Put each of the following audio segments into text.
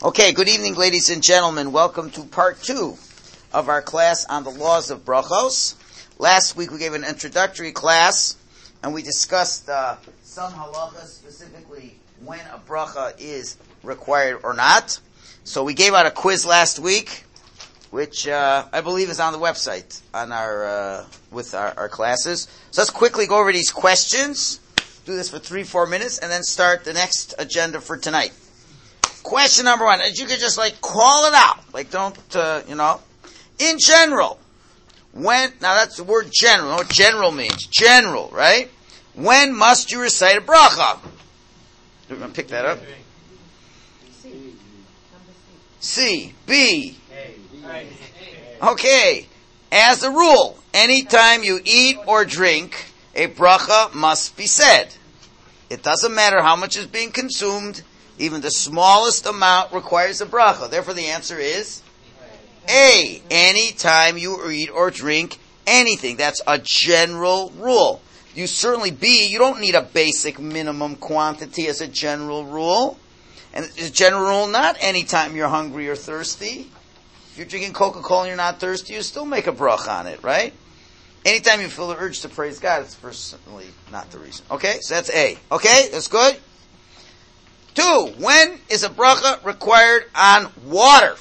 Okay, good evening, ladies and gentlemen. Welcome to part 2 of our class on the laws of brachos. Last week we gave an introductory class, and we discussed some halachas, specifically when a bracha is required or not. So we gave out a quiz last week, which I believe is on the website on our with our classes. So let's quickly go over these questions. Do this for 3-4 minutes, and then start the next agenda for tonight. Question number 1, you could just call it out. Don't, in general, now that's the word general. You know what general means? General, right? When must you recite a bracha? We're going to pick that up. C. B. Okay. As a rule, anytime you eat or drink, a bracha must be said. It doesn't matter how much is being consumed. Even the smallest amount requires a bracha. Therefore, the answer is A. Anytime you eat or drink anything. That's a general rule. You certainly, B, you don't need a basic minimum quantity as a general rule. And as a general rule, not anytime you're hungry or thirsty. If you're drinking Coca-Cola and you're not thirsty, you still make a bracha on it, right? Anytime you feel the urge to praise God, it's personally not the reason. Okay, so that's A. Okay, that's good. 2, when is a bracha required on water?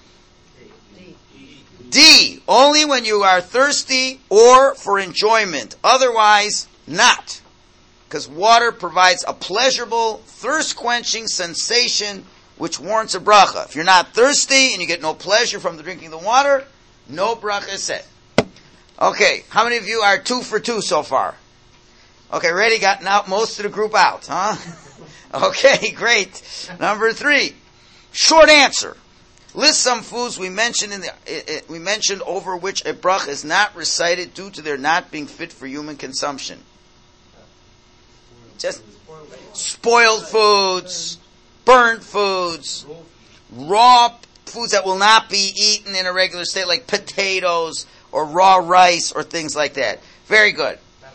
D, only when you are thirsty or for enjoyment. Otherwise, not. Because water provides a pleasurable, thirst-quenching sensation which warrants a bracha. If you're not thirsty and you get no pleasure from the drinking of the water, no bracha is said. Okay, how many of you are 2 for 2 so far? Okay, ready? Got now most of the group out, huh? Okay, great. Number 3, short answer. List some foods we mentioned over which a bracha is not recited due to their not being fit for human consumption. Just spoiled foods, burnt foods, raw foods that will not be eaten in a regular state, like potatoes or raw rice or things like that. Very good.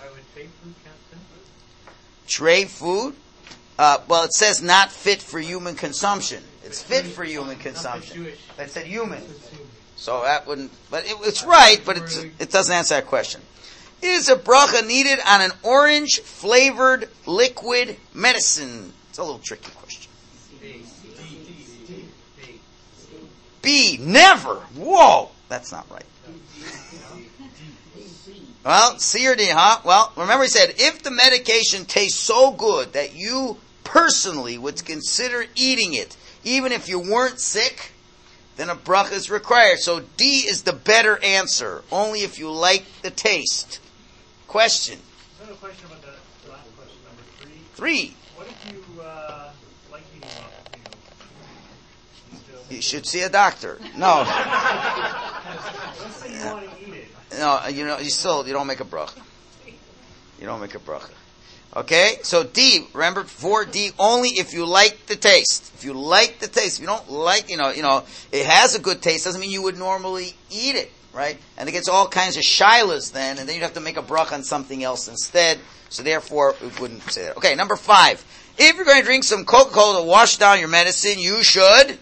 Tray food? Well, it says not fit for human consumption. It's fit for human consumption. That said human. So that wouldn't, but it's right, but it doesn't answer that question. Is a bracha needed on an orange-flavored liquid medicine? It's a little tricky question. B, never. Whoa, that's not right. Well, C or D, huh? Well, remember he said, if the medication tastes so good that you personally would consider eating it, even if you weren't sick, then a bracha is required. So D is the better answer, only if you like the taste. Question. I have a question about the last question, number 3. What if you like eating up? You should see a doctor. No. Let's say you want to eat it. No, you don't make a bracha. You don't make a bracha. Okay? So D, remember, 4D, only if you like the taste. If you like the taste. If you don't like, it has a good taste, doesn't mean you would normally eat it, right? And it gets all kinds of shilas then, and then you'd have to make a bracha on something else instead. So therefore, it wouldn't say that. Okay, number 5. If you're going to drink some Coca-Cola to wash down your medicine, you should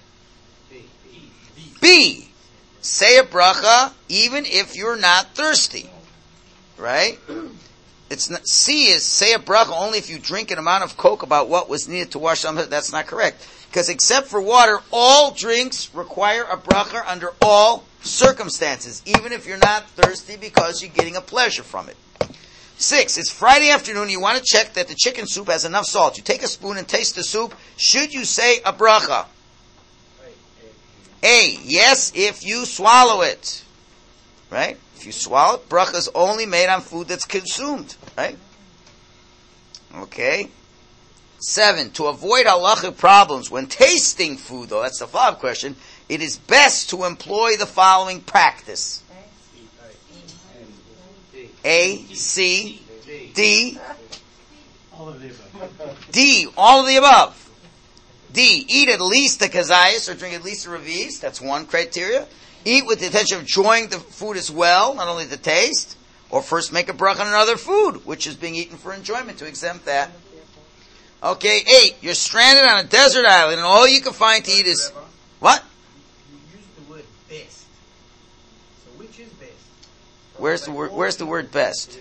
B. Say a bracha even if you're not thirsty. Right? C is say a bracha only if you drink an amount of Coke about what was needed to wash down. That's not correct. Because except for water, all drinks require a bracha under all circumstances, even if you're not thirsty because you're getting a pleasure from it. 6, it's Friday afternoon, you want to check that the chicken soup has enough salt. You take a spoon and taste the soup. Should you say a bracha? A, yes, if you swallow it. Right? If you swallow it, bracha is only made on food that's consumed. Right? Okay. 7, to avoid halachic problems when tasting food, though, that's the follow-up question, it is best to employ the following practice. A, C, D. All of the above. D, all of the above. D, eat at least a kazayas or drink at least a revis. That's one criteria. Eat with the intention of enjoying the food as well, not only the taste. Or first make a bracha on another food, which is being eaten for enjoyment, to exempt that. Okay, 8, you're stranded on a desert island and all you can find to eat is What? You use the word best. So which is best? Where's the word best?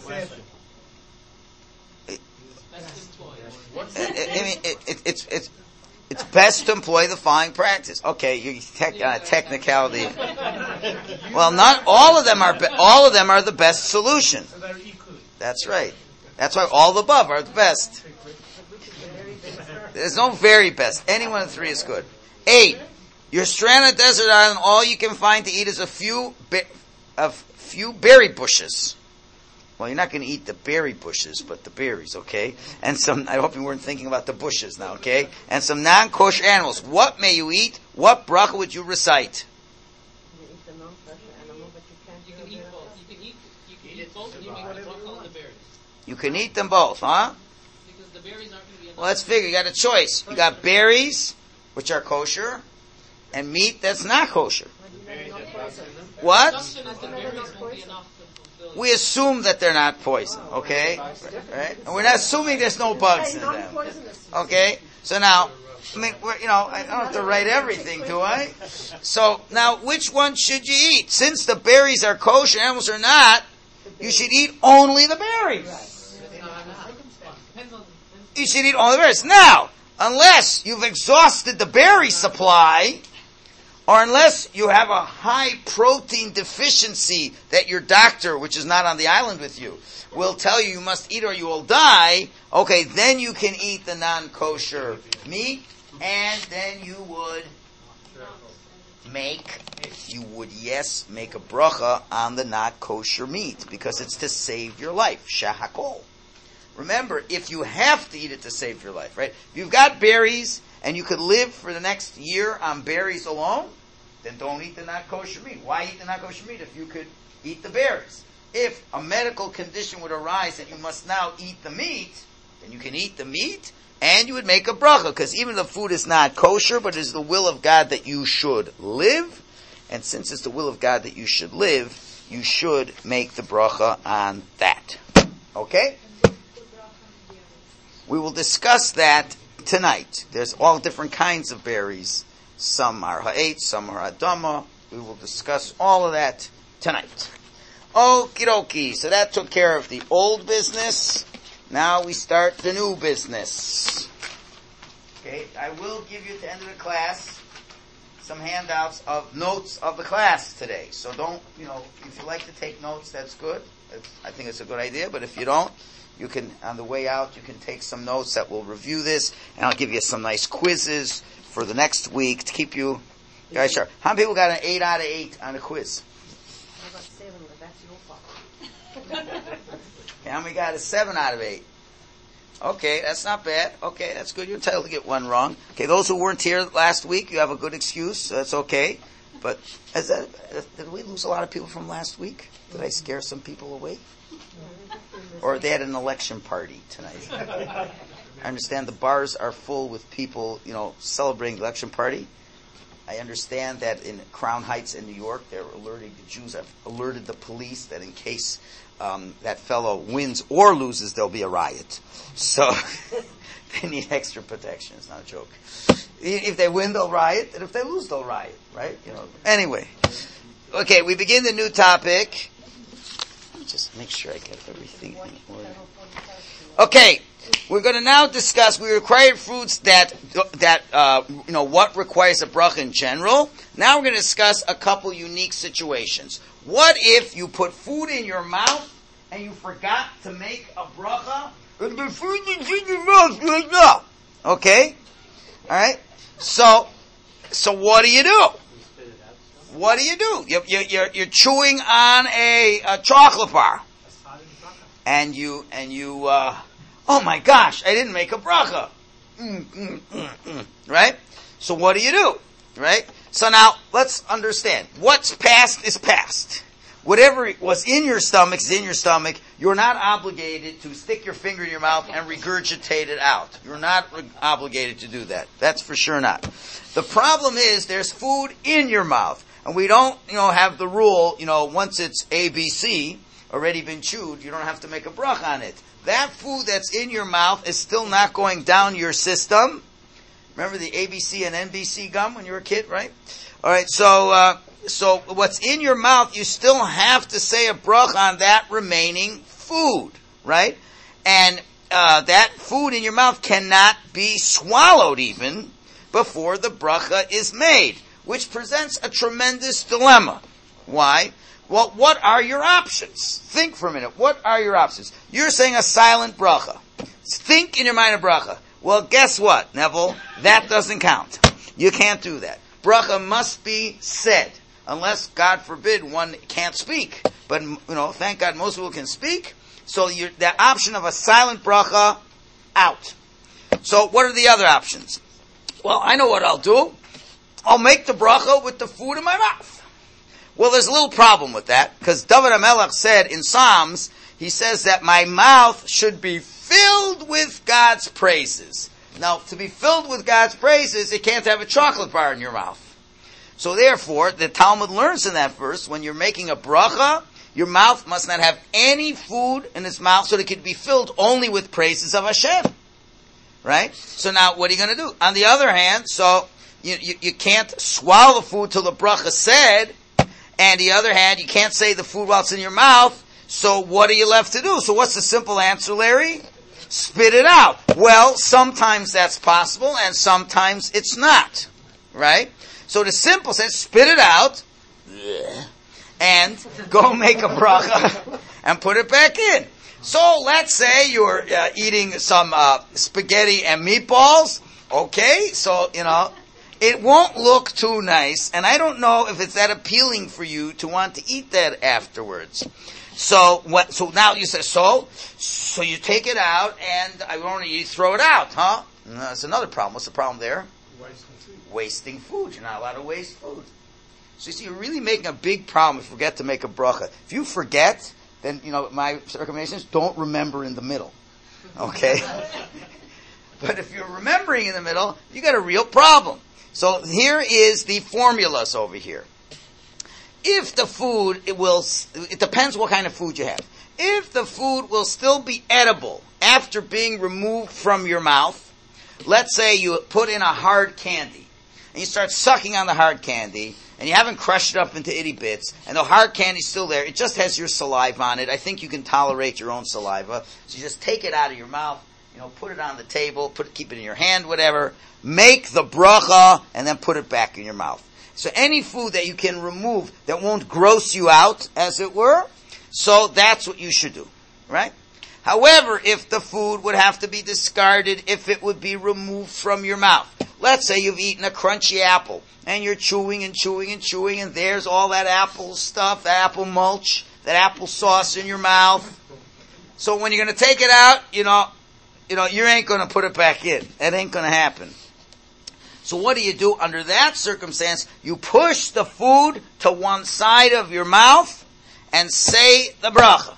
It's best to employ the following practice. Okay, you technicality. Well, not all of them are. All of them are the best solution. That's right. That's why all the above are the best. There's no very best. Any one of the three is good. 8. You're stranded on a desert island. All you can find to eat is a few berry bushes. Well, you're not going to eat the berry bushes, but the berries, okay? And I hope you weren't thinking about the bushes now, okay? And some non-kosher animals. What may you eat? What bracha would you recite? You eat the non-kosher animal, but you can't You can eat both. You can eat both and you make the bracha on the berries. You can eat them both, huh? Because the berries aren't going to be enough. Well, let's figure. You got a choice. You got berries, which are kosher, and meat that's not kosher. What? Assumption is the berries won't be enough to fulfill. We assume that they're not poison, okay? Right? And we're not assuming there's no bugs in them. Okay? So now, I mean, I don't have to write everything, do I? So now, which one should you eat? Since the berries are kosher, animals are not, you should eat only the berries. You should eat only the berries. Now, unless you've exhausted the berry supply, or unless you have a high protein deficiency that your doctor, which is not on the island with you, will tell you must eat or you will die, okay, then you can eat the non-kosher meat, and then you would make a bracha on the not kosher meat, because it's to save your life. Shahakol. Remember, if you have to eat it to save your life, right? If you've got berries, and you could live for the next year on berries alone, then don't eat the not kosher meat. Why eat the not kosher meat if you could eat the berries? If a medical condition would arise that you must now eat the meat, then you can eat the meat and you would make a bracha, because even the food is not kosher, but it is the will of God that you should live. And since it's the will of God that you should live, you should make the bracha on that. Okay? We will discuss that tonight. There's all different kinds of berries. Some are ha'etz, some are adama. We will discuss all of that tonight. Okie dokie. So that took care of the old business. Now we start the new business. Okay, I will give you at the end of the class some handouts of notes of the class today. So don't, if you like to take notes, that's good. I think it's a good idea. But if you don't, you can, on the way out, you can take some notes that will review this, and I'll give you some nice quizzes for the next week to keep you guys sharp. How many people got an 8 out of 8 on a quiz? I got 7, but that's your fault. Okay, how many got a 7 out of 8? Okay, that's not bad. Okay, that's good. You're entitled to get one wrong. Okay, those who weren't here last week, you have a good excuse. So that's okay. But did we lose a lot of people from last week? Did I scare some people away? Or they had an election party tonight? I understand the bars are full with people, celebrating the election party. I understand that in Crown Heights in New York, they're alerting the Jews, have alerted the police that in case that fellow wins or loses, there'll be a riot. So they need extra protection. It's not a joke. If they win, they'll riot, and if they lose, they'll riot, right? Anyway. Okay, we begin the new topic. Let me just make sure I get everything in order. Okay, we're going to now discuss, we require foods that what requires a bracha in general. Now we're going to discuss a couple unique situations. What if you put food in your mouth and you forgot to make a bracha? And the food is in your mouth right now. Okay? Alright? So what do you do? What do you do? You're chewing on a chocolate bar. And you, oh my gosh, I didn't make a bracha. Right? So what do you do? Right? So now, let's understand. What's past is past. Whatever was in your stomach is in your stomach. You're not obligated to stick your finger in your mouth and regurgitate it out. You're not obligated to do that. That's for sure not. The problem is there's food in your mouth. And we don't, have the rule, once it's ABC, already been chewed, you don't have to make a bracha on it. That food that's in your mouth is still not going down your system. Remember the ABC and NBC gum when you were a kid, right? All right, so what's in your mouth, you still have to say a bracha on that remaining food, right? And that food in your mouth cannot be swallowed even before the bracha is made, which presents a tremendous dilemma. Why? Well, what are your options? Think for a minute. What are your options? You're saying a silent bracha. Think in your mind a bracha. Well, guess what, Neville? That doesn't count. You can't do that. Bracha must be said, unless, God forbid, one can't speak. But, thank God most people can speak. So the option of a silent bracha, out. So what are the other options? Well, I know what I'll do. I'll make the bracha with the food in my mouth. Well, there's a little problem with that, because David HaMelech said in Psalms, he says that my mouth should be filled with God's praises. Now, to be filled with God's praises, it can't have a chocolate bar in your mouth. So therefore, the Talmud learns in that verse, when you're making a bracha, your mouth must not have any food in its mouth, so that it could be filled only with praises of Hashem. Right? So now, what are you going to do? On the other hand, so you can't swallow the food till the bracha said, and the other hand, you can't say the food while it's in your mouth, so what are you left to do? So what's the simple answer, Larry? Spit it out. Well, sometimes that's possible, and sometimes it's not. Right? So the simple says, spit it out, and go make a bracha, and put it back in. So let's say you're eating some spaghetti and meatballs. Okay, so, it won't look too nice, and I don't know if it's that appealing for you to want to eat that afterwards. So now you say, so you take it out, and you throw it out, huh? No, that's another problem. What's the problem there? Wasting food. You're not allowed to waste food. So you see, you're really making a big problem if you forget to make a bracha. If you forget, then, my recommendation is don't remember in the middle. Okay? But if you're remembering in the middle, you got a real problem. So here is the formulas over here. If the food, it depends what kind of food you have. If the food will still be edible after being removed from your mouth, let's say you put in a hard candy, and you start sucking on the hard candy, and you haven't crushed it up into itty bits, and the hard candy's still there, it just has your saliva on it. I think you can tolerate your own saliva. So you just take it out of your mouth, put it on the table, keep it in your hand, whatever. Make the bracha, and then put it back in your mouth. So any food that you can remove that won't gross you out, as it were, so that's what you should do, right? However, if the food would have to be discarded, if it would be removed from your mouth, let's say you've eaten a crunchy apple, and you're chewing and chewing and chewing, and there's all that apple stuff, that apple mulch, that apple sauce in your mouth. So when you're going to take it out, you ain't going to put it back in. That ain't going to happen. So what do you do under that circumstance? You push the food to one side of your mouth and say the bracha.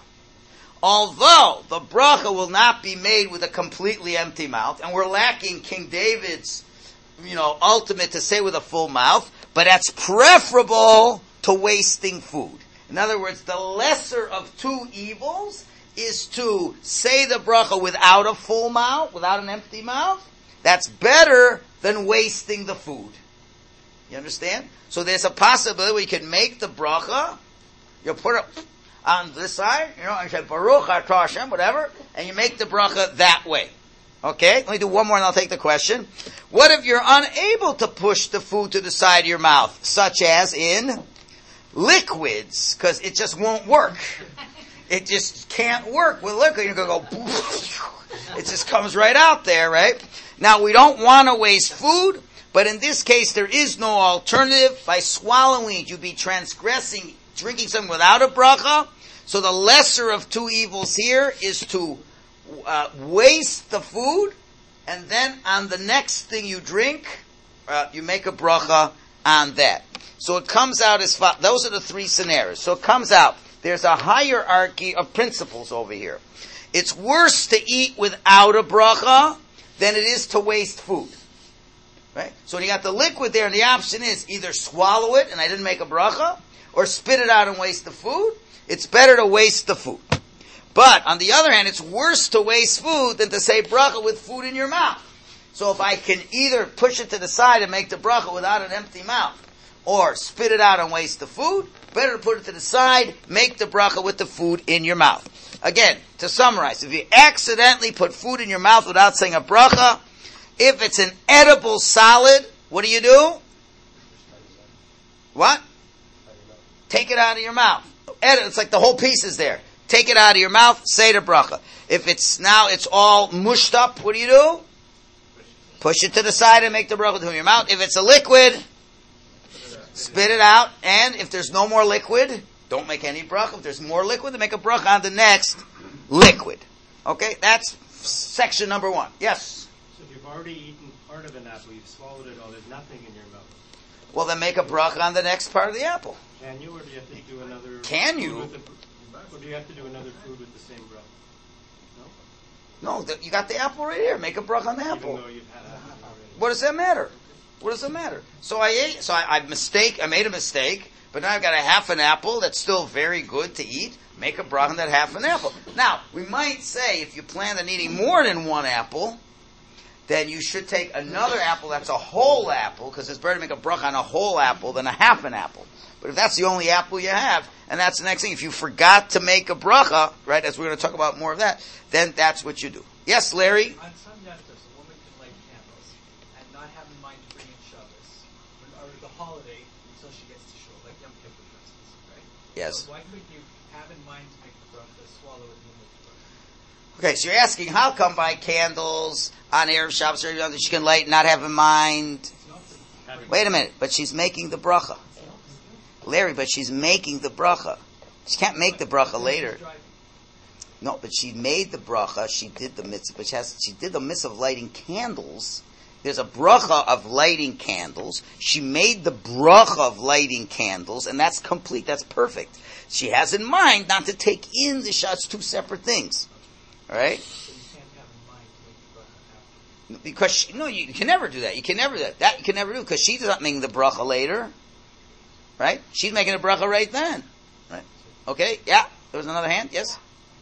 Although the bracha will not be made with a completely empty mouth, and we're lacking King David's, ultimate to say with a full mouth, but that's preferable to wasting food. In other words, the lesser of two evils is to say the bracha without a full mouth, without an empty mouth. That's better than wasting the food. You understand? So there's a possibility we can make the bracha, you put it on this side, and say Baruch Atah Hashem, whatever, and you make the bracha that way. Okay? Let me do one more and I'll take the question. What if you're unable to push the food to the side of your mouth, such as in liquids, because it just won't work. It just can't work with liquid. You're going to go, it just comes right out there, right? Now, we don't want to waste food, but in this case, there is no alternative. By swallowing it, you'd be transgressing, drinking something without a bracha. So the lesser of two evils here is to waste the food, and then on the next thing you drink, you make a bracha on that. So it comes out as follows. Those are the three scenarios. So it comes out. There's a hierarchy of principles over here. It's worse to eat without a bracha than it is to waste food. Right? So when you got the liquid there, and the option is either swallow it, and I didn't make a bracha, or spit it out and waste the food. It's better to waste the food. But, on the other hand, it's worse to waste food than to say bracha with food in your mouth. So if I can either push it to the side and make the bracha without an empty mouth, or spit it out and waste the food, better to put it to the side, make the bracha with the food in your mouth. Again, to summarize, if you accidentally put food in your mouth without saying a bracha, if it's an edible solid, what do? What? Take it out of your mouth. It's like the whole piece is there. Take it out of your mouth, say the bracha. If it's all mushed up, what do? Push it to the side and make the bracha to your mouth. If it's a liquid, spit it out. And if there's no more liquid, don't make any bracha. If there's more liquid, then make a bracha on the next liquid. Okay, that's section number 1. Yes? So if you've already eaten part of an apple, you've swallowed it all, there's nothing in your mouth. Well, then make a bracha on the next part of the apple. Can you, or do you have to do another... Can you? Or do you have to do another food with the same bracha? No, you got the apple right here. Make a bracha on the apple. Even though you've had apple already. What does that matter? What does it matter? So I ate. So I made a mistake. But now I've got a half an apple that's still very good to eat. Make a bracha on that half an apple. Now we might say if you plan on eating more than one apple, then you should take another apple that's a whole apple, because it's better to make a bracha on a whole apple than a half an apple. But if that's the only apple you have, and that's the next thing, if you forgot to make a bracha, right, as we're going to talk about more of that, then that's what you do. Yes, Larry? On some yaftas, a woman can light candles and not have in mind to bring in Shabbos, or the holiday, until she gets to shul, like Yom Kippur, for instance, right? Yes. So why couldn't you have in mind to make the bracha, swallow it, and then make the bracha? Okay, so you're asking, how come buy candles on Erev Shabbos or that she can light and not have in mind? Wait a minute, but she's making the bracha. Larry, but she's making the bracha. She can't make the bracha later. No, but she made the bracha, she did the mitzvah, but she did the mitzvah of lighting candles. There's a bracha of lighting candles. She made the bracha of lighting candles, and that's complete, that's perfect. She has in mind not to take in the shots, two separate things. Alright? So you can't have in mind to make the bracha after. Because you can never do that. You can never do that. That you can never do, because she's not making the bracha later. Right? She's making a bracha right then. Right? Okay? Yeah? There was another hand? Yes?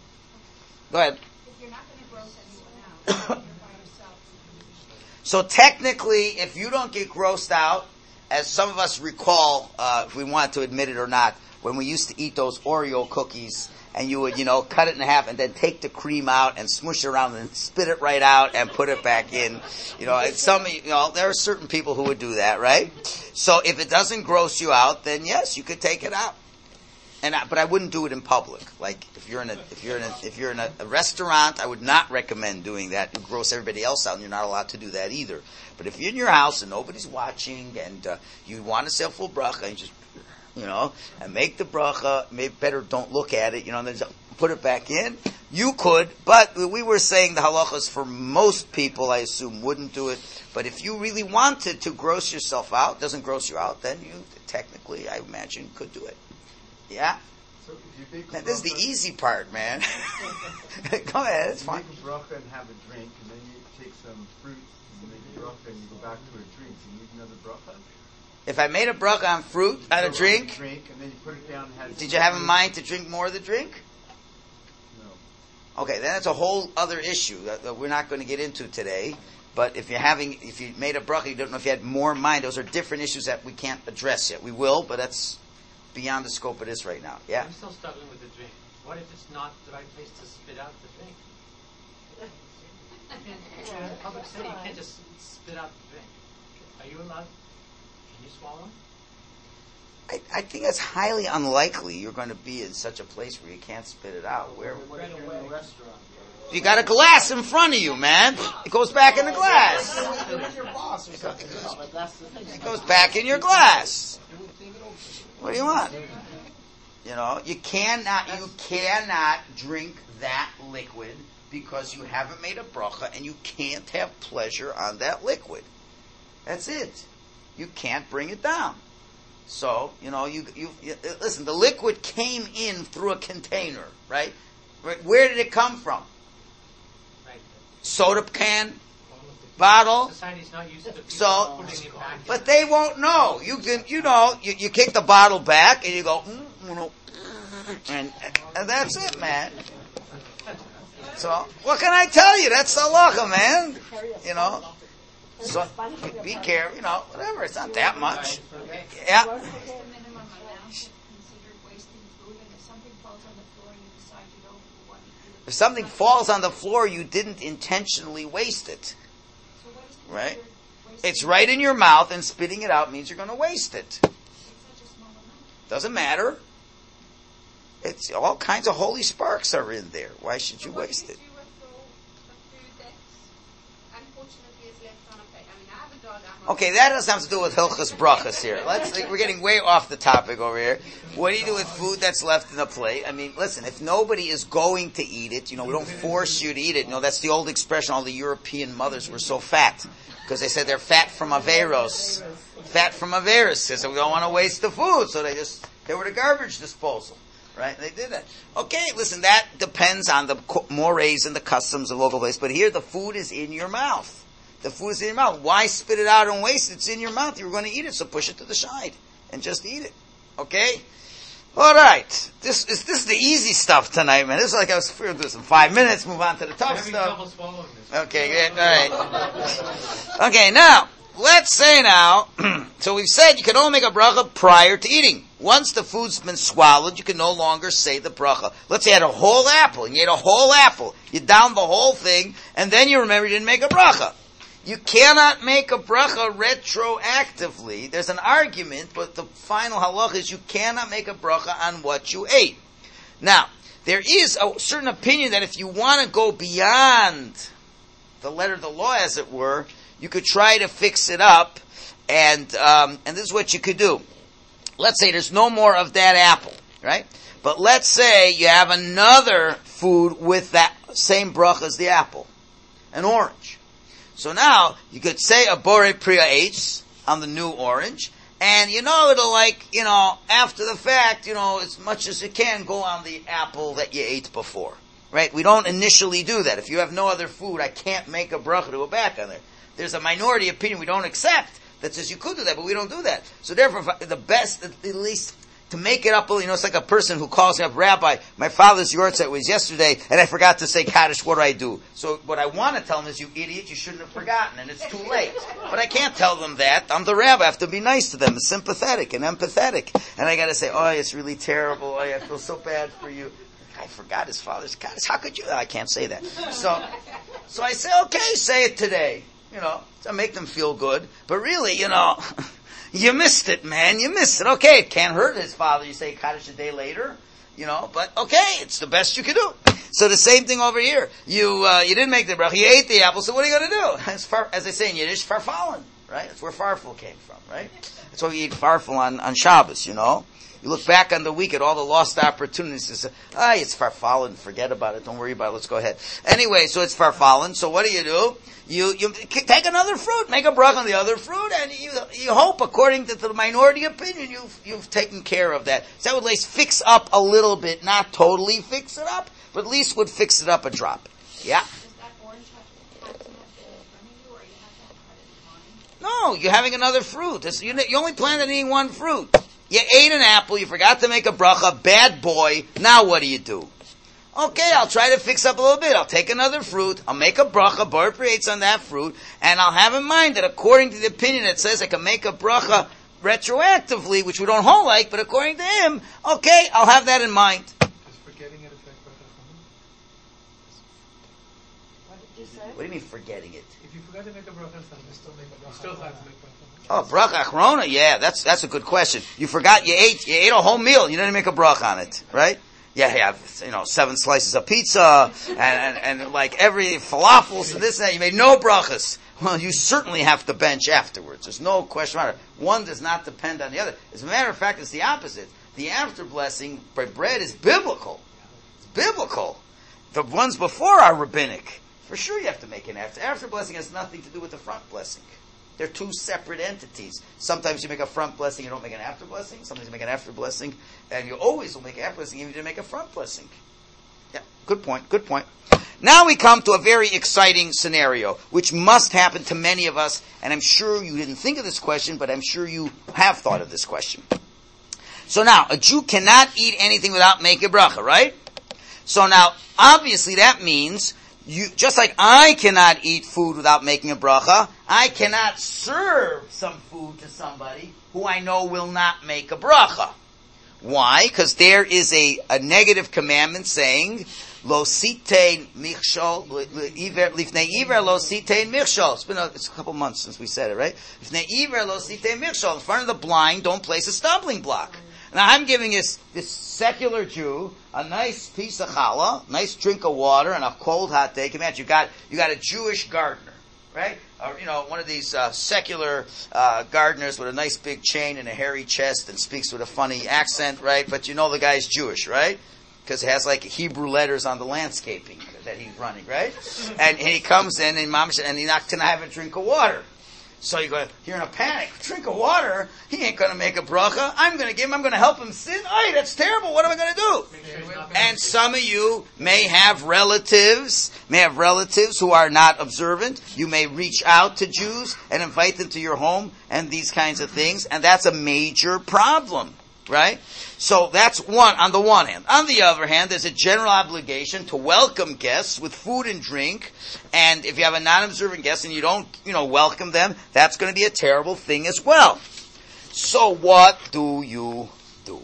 Go ahead. If you're not going to gross anyone out, you're by yourself. So technically, if you don't get grossed out, as some of us recall, if we want to admit it or not, when we used to eat those Oreo cookies, and you would, cut it in half and then take the cream out and smush it around and spit it right out and put it back in. There are certain people who would do that, right? So if it doesn't gross you out, then yes, you could take it out. But I wouldn't do it in public. Like if you're in a restaurant, I would not recommend doing that. You gross everybody else out, and you're not allowed to do that either. But if you're in your house and nobody's watching, and you want to say a full bracha, and just and make the bracha, maybe better don't look at it, and then just put it back in. You could, but we were saying the halachas for most people, I assume, wouldn't do it. But if you really wanted to gross yourself out, doesn't gross you out, then you technically, I imagine, could do it. Yeah? So if you make Now, this is the easy part, man. Go ahead, it's fine. make a bracha and have a drink, and then you take some fruit and make a bracha and you go back to a drink. You need another bracha? If I made a bracha on fruit, on a drink, And then you put it down. did you have in mind to drink more of the drink? No. Okay, then that's a whole other issue that we're not going to get into today. But if you made a bracha, you don't know if you had more in mind. Those are different issues that we can't address yet. We will, but that's beyond the scope of this right now. Yeah? I'm still struggling with the drink. What if it's not the right place to spit out the drink? In a public setting, you can't just spit out the drink. Are you allowed? Can you swallow? I think it's highly unlikely you're going to be in such a place where you can't spit it out. Where you got a glass in front of you, man. It goes back in the glass. It goes back in your glass. What do you want? You cannot drink that liquid because you haven't made a bracha and you can't have pleasure on that liquid. That's it. You can't bring it down. So, you listen, the liquid came in through a container, right? Where did it come from? Right. Soda can, bottle. Society's not used to people So, putting it back. but they won't know. You kick the bottle back and you go, and that's it, man. So, what can I tell you? That's the halacha, man. So be careful, whatever. It's not that much. Okay. Yeah. What's the minimum amount considered wasting food? And if something falls on the floor and you decide you don't want to eat it. If something falls on the floor, you didn't intentionally waste it. So what is Right? considered wasting? It's right in your mouth, and spitting it out means you're going to waste it. It's such a small amount. Doesn't matter. It's all kinds of holy sparks are in there. Why should you waste it? What do you do with the food that unfortunately is left on a plate? I mean, I have a dog. Okay, that doesn't have to do with Hilchas Brachas here. We're getting way off the topic over here. What do you do with food that's left in a plate? I mean, listen, if nobody is going to eat it, we don't force you to eat it. That's the old expression. All the European mothers were so fat because they said they're fat from Averos. Fat from Averos. So we don't want to waste the food, so they were the garbage disposal. Right? They did that. Okay, listen, that depends on the mores and the customs of local place. But here, the food is in your mouth. The food is in your mouth. Why spit it out and waste it? It's in your mouth. You were going to eat it, so push it to the side and just eat it. Okay? All right. This is the easy stuff tonight, man. This is like I was going to do this in 5 minutes. Move on to the tough Having stuff. trouble swallowing this. Okay, good. All right. Okay, now, let's say now, so we've said you can only make a bracha prior to eating. Once the food's been swallowed, you can no longer say the bracha. Let's say you had a whole apple, and you ate a whole apple. You downed the whole thing, and then you remember you didn't make a bracha. You cannot make a bracha retroactively. There's an argument, but the final halach is you cannot make a bracha on what you ate. Now, there is a certain opinion that if you want to go beyond the letter of the law, as it were, you could try to fix it up, and this is what you could do. Let's say there's no more of that apple, right? But let's say you have another food with that same bracha as the apple, an orange. So now you could say a borei priya eitz on the new orange, and it'll after the fact, as much as it can go on the apple that you ate before, right? We don't initially do that. If you have no other food, I can't make a bracha to go back on there. There's a minority opinion we don't accept that says you could do that, but we don't do that. So therefore, the best, at least, to make it up, it's like a person who calls me up, Rabbi, my father's yortzeit was yesterday, and I forgot to say Kaddish, what do I do? So what I want to tell them is, you idiot, you shouldn't have forgotten, and it's too late. But I can't tell them that. I'm the rabbi, I have to be nice to them, and sympathetic and empathetic. And I gotta say, it's really terrible, I feel so bad for you. I forgot his father's Kaddish, how could you? I can't say that. So I say, okay, say it today. To make them feel good. But really, you missed it, man. You missed it. Okay, it can't hurt his father. You say Kaddish a day later, but okay, it's the best you can do. So the same thing over here. You didn't make the bracha. You ate the apple, so what are you going to do? As they say in Yiddish, farfallen, right? That's where farfel came from, right? That's why we eat farfel on Shabbos, You look back on the week at all the lost opportunities and say, it's farfallen, forget about it, don't worry about it, let's go ahead. Anyway, so it's farfallen, so what do? You take another fruit, make a bracha on the other fruit, and you hope, according to the minority opinion, you've taken care of that. So that would at least fix up a little bit, not totally fix it up, but at least would fix it up a drop. Yeah? Does that orange have to have in front of you, or you have to cut it in No, line? you're having another fruit. You only planned on eating one fruit. You ate an apple, you forgot to make a bracha, bad boy, now what do? Okay, I'll try to fix up a little bit. I'll take another fruit, I'll make a bracha, borei priya eitz on that fruit, and I'll have in mind that according to the opinion that says I can make a bracha retroactively, which we don't hold like, but according to him, okay, I'll have that in mind. Does forgetting it affect bracha chumrah? What did you say? What do you mean forgetting it? If you forgot to make a bracha, you still make a bracha. You still have to make bracha. Oh, bracha achrona, yeah, that's a good question. You forgot you ate a whole meal, you didn't make a bracha on it, right? Yeah, you have, 7 slices of pizza, and like every falafels and this and that, you made no brachas. Well, you certainly have to bench afterwards. There's no question about it. One does not depend on the other. As a matter of fact, it's the opposite. The after blessing by bread is biblical. It's biblical. The ones before are rabbinic. For sure you have to make an after. After blessing has nothing to do with the front blessing. They're two separate entities. Sometimes you make a front blessing, you don't make an after blessing. Sometimes you make an after blessing, and you always will make an after blessing, even if you didn't make a front blessing. Yeah, good point. Now we come to a very exciting scenario, which must happen to many of us, and I'm sure you didn't think of this question, but I'm sure you have thought of this question. So now, a Jew cannot eat anything without making bracha, right? So now, obviously that means Just like I cannot eat food without making a bracha, I cannot serve some food to somebody who I know will not make a bracha. Why? Because there is a negative commandment saying, Lo sitein michshol, lifnei iver lo sitein michshol. It's a couple months since we said it, right? Lifnei iver lo sitein michshol. In front of the blind, don't place a stumbling block. Now I'm giving this secular Jew a nice piece of challah, nice drink of water, and a cold hot day. Come you got a Jewish gardener, right? Or, one of these secular gardeners with a nice big chain and a hairy chest and speaks with a funny accent, right? But the guy's Jewish, right? Because it has like Hebrew letters on the landscaping that he's running, right? And he comes in and Mom said, and he's not going to have a drink of water. So you're in a panic. Drink of water? He ain't going to make a bracha. I'm going to help him sin. Ay, that's terrible. What am I going to do? And some of you may have relatives who are not observant. You may reach out to Jews and invite them to your home and these kinds of things. And that's a major problem, right? So that's one, on the one hand. On the other hand, there's a general obligation to welcome guests with food and drink. And if you have a non-observant guest and you don't, welcome them, that's going to be a terrible thing as well. So what do you do?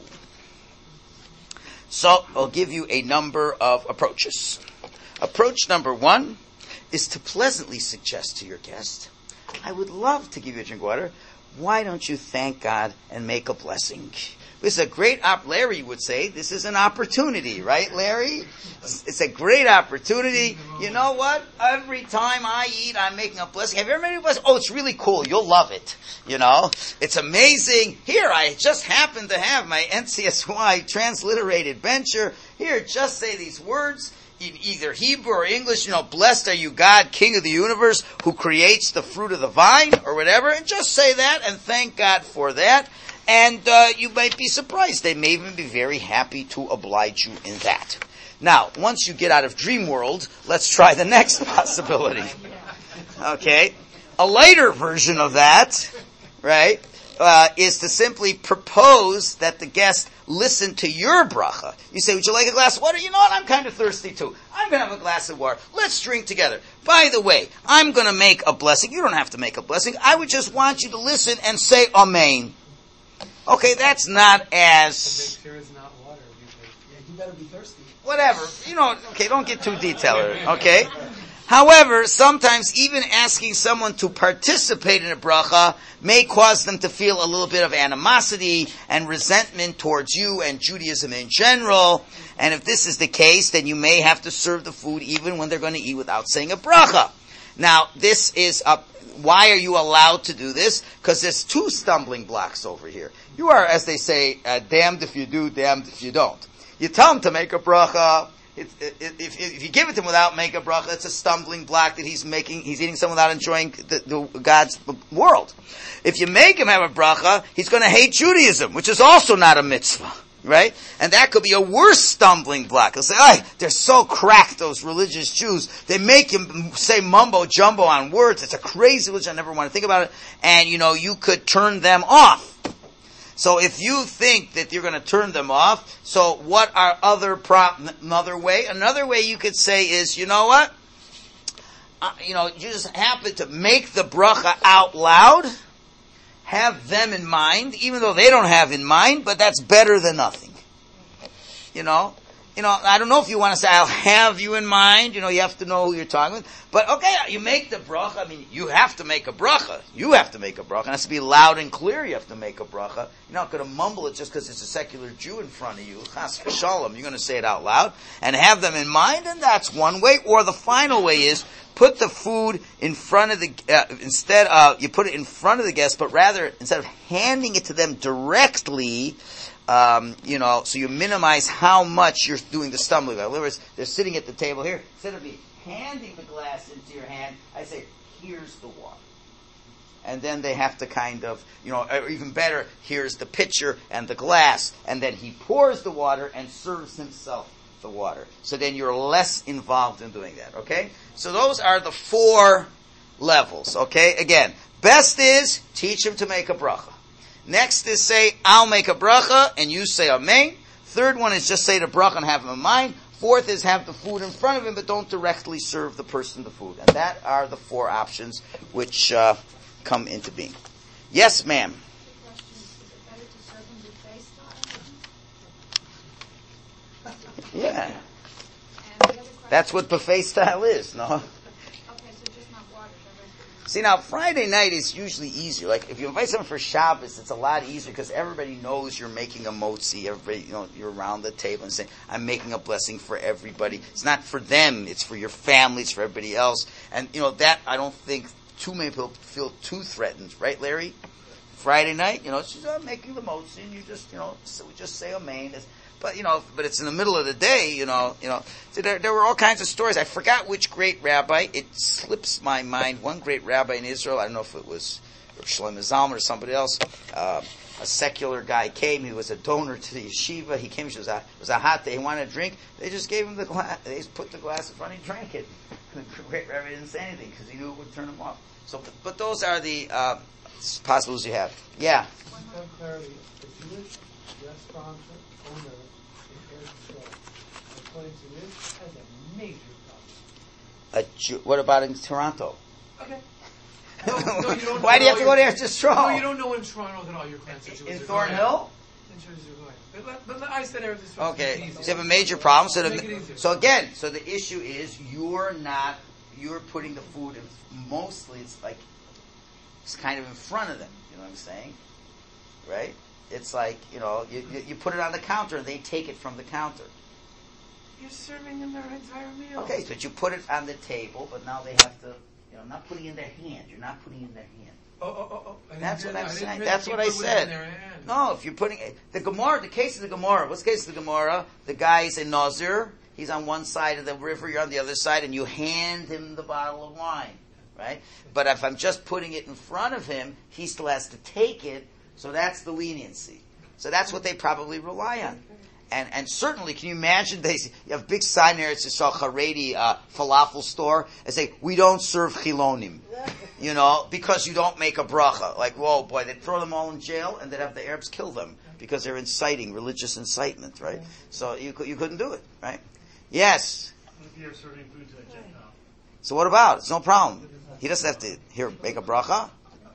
So I'll give you a number of approaches. Approach number one is to pleasantly suggest to your guest, I would love to give you a drink of water. Why don't you thank God and make a blessing? This is a great Larry would say, this is an opportunity, right, Larry? It's a great opportunity. You know what? Every time I eat, I'm making a blessing. Have you ever made a blessing? Oh, it's really cool. You'll love it. It's amazing. Here, I just happen to have my NCSY transliterated bencher. Here, just say these words in either Hebrew or English. Blessed are you, God, King of the universe, who creates the fruit of the vine, or whatever. And just say that and thank God for that. And you might be surprised. They may even be very happy to oblige you in that. Now, once you get out of dream world, let's try the next possibility. Okay? A lighter version of that, right, is to simply propose that the guest listen to your bracha. You say, would you like a glass of water? You know what? I'm kind of thirsty too. I'm going to have a glass of water. Let's drink together. By the way, I'm going to make a blessing. You don't have to make a blessing. I would just want you to listen and say Amen. Okay, that's not as... There is not water. You better be thirsty. Whatever. Okay, don't get too detailed, okay? However, sometimes even asking someone to participate in a bracha may cause them to feel a little bit of animosity and resentment towards you and Judaism in general. And if this is the case, then you may have to serve the food even when they're going to eat without saying a bracha. Now, this is why are you allowed to do this? Because there's two stumbling blocks over here. You are, as they say, damned if you do, damned if you don't. You tell him to make a bracha. If you give it to him without making a bracha, it's a stumbling block that he's eating something without enjoying the God's world. If you make him have a bracha, he's going to hate Judaism, which is also not a mitzvah. Right? And that could be a worse stumbling block. They'll say, they're so cracked, those religious Jews. They make him say mumbo jumbo on words. It's a crazy religion. I never want to think about it. And, you could turn them off. So if you think that you're going to turn them off, so what are another way? Another way you could say is, you know what? You just happen to make the bracha out loud. Have them in mind, even though they don't have in mind, but that's better than nothing. I don't know if you want to say, I'll have you in mind, you have to know who you're talking with. But okay, you make the bracha, you have to make a bracha. You have to make a bracha. It has to be loud and clear, you have to make a bracha. You're not going to mumble it just because it's a secular Jew in front of you. Chas v'shalom. You're going to say it out loud and have them in mind, and that's one way. Or the final way is, put the food in front of you put it in front of the guest, but rather, instead of handing it to them directly, so you minimize how much you're doing the stumbling. In other words, they're sitting at the table here. Instead of me handing the glass into your hand, I say, here's the water. And then they have to kind of, or even better, here's the pitcher and the glass. And then he pours the water and serves himself the water. So then you're less involved in doing that, okay? So those are the 4 levels, okay? Again, best is teach him to make a bracha. Next is say, I'll make a bracha, and you say amen. Third one is just say the bracha and have him in mind. fourth is have the food in front of him, but don't directly serve the person the food. And that are the four options which come into being. Yes, ma'am. Two questions. Is it better to serve them buffet style? Yeah. And the other question. That's what buffet style is, no? Okay, so just not water. See, now, Friday night is usually easier. Like, if you invite someone for Shabbos, it's a lot easier because everybody knows you're making a motzi. Everybody, you're around the table and saying, I'm making a blessing for everybody. It's not for them. It's for your family. It's for everybody else. And, that I don't think too many people feel too threatened. Right, Larry? Friday night, she's making the motzi and you just, so we just say amen. But, but it's in the middle of the day, So there were all kinds of stories. I forgot which great rabbi. It slips my mind. One great rabbi in Israel, I don't know if it was Shlomo Zalman or somebody else, a secular guy came. He was a donor to the yeshiva. He came, it was a hot day. He wanted a drink. They just gave him the glass. They just put the glass in front and he drank it. The great rabbi didn't say anything because he knew it would turn him off. So, but those are the possibilities you have. Yeah. Some clarity. The Jewish restaurant owner in Eretz Yisrael, according to this, has a major problem. What about in Toronto? Okay. No, you don't Why do you have to go there? No, Just Toronto. you don't know in Toronto that all your clients are Jews. In are Thornhill? In Jews are going. But I said Eretz Yisrael. Okay, so you have a major problem. So Make it easier. so again, so the issue is you're putting the food in, mostly it's kind of in front of them. You know what I'm saying? Right? It's like, you put it on the counter and they take it from the counter. You're serving them their entire meal. Okay, but you put it on the table, but now they have to, not putting it in their hand. You're not putting it in their hand. Oh. That's what I'm saying. That's what I said. hand. No, if you're putting the Gemara, the case of the Gemara. What's the case of the Gemara? The guy's in Nazir. He's on one side of the river. You're on the other side, and you hand him the bottle of wine, right? But if I'm just putting it in front of him, he still has to take it. So that's the leniency. So that's what they probably rely on. And certainly, can you imagine you have a big sign there, it's a Haredi falafel store, and say, we don't serve chilonim. Because you don't make a bracha. Like, whoa, boy, they'd throw them all in jail and they'd have the Arabs kill them because they're inciting, religious incitement, right? So you couldn't do it, right? Yes. If you're serving food to a Gentile. So what about? It's no problem. He doesn't have to make a bracha.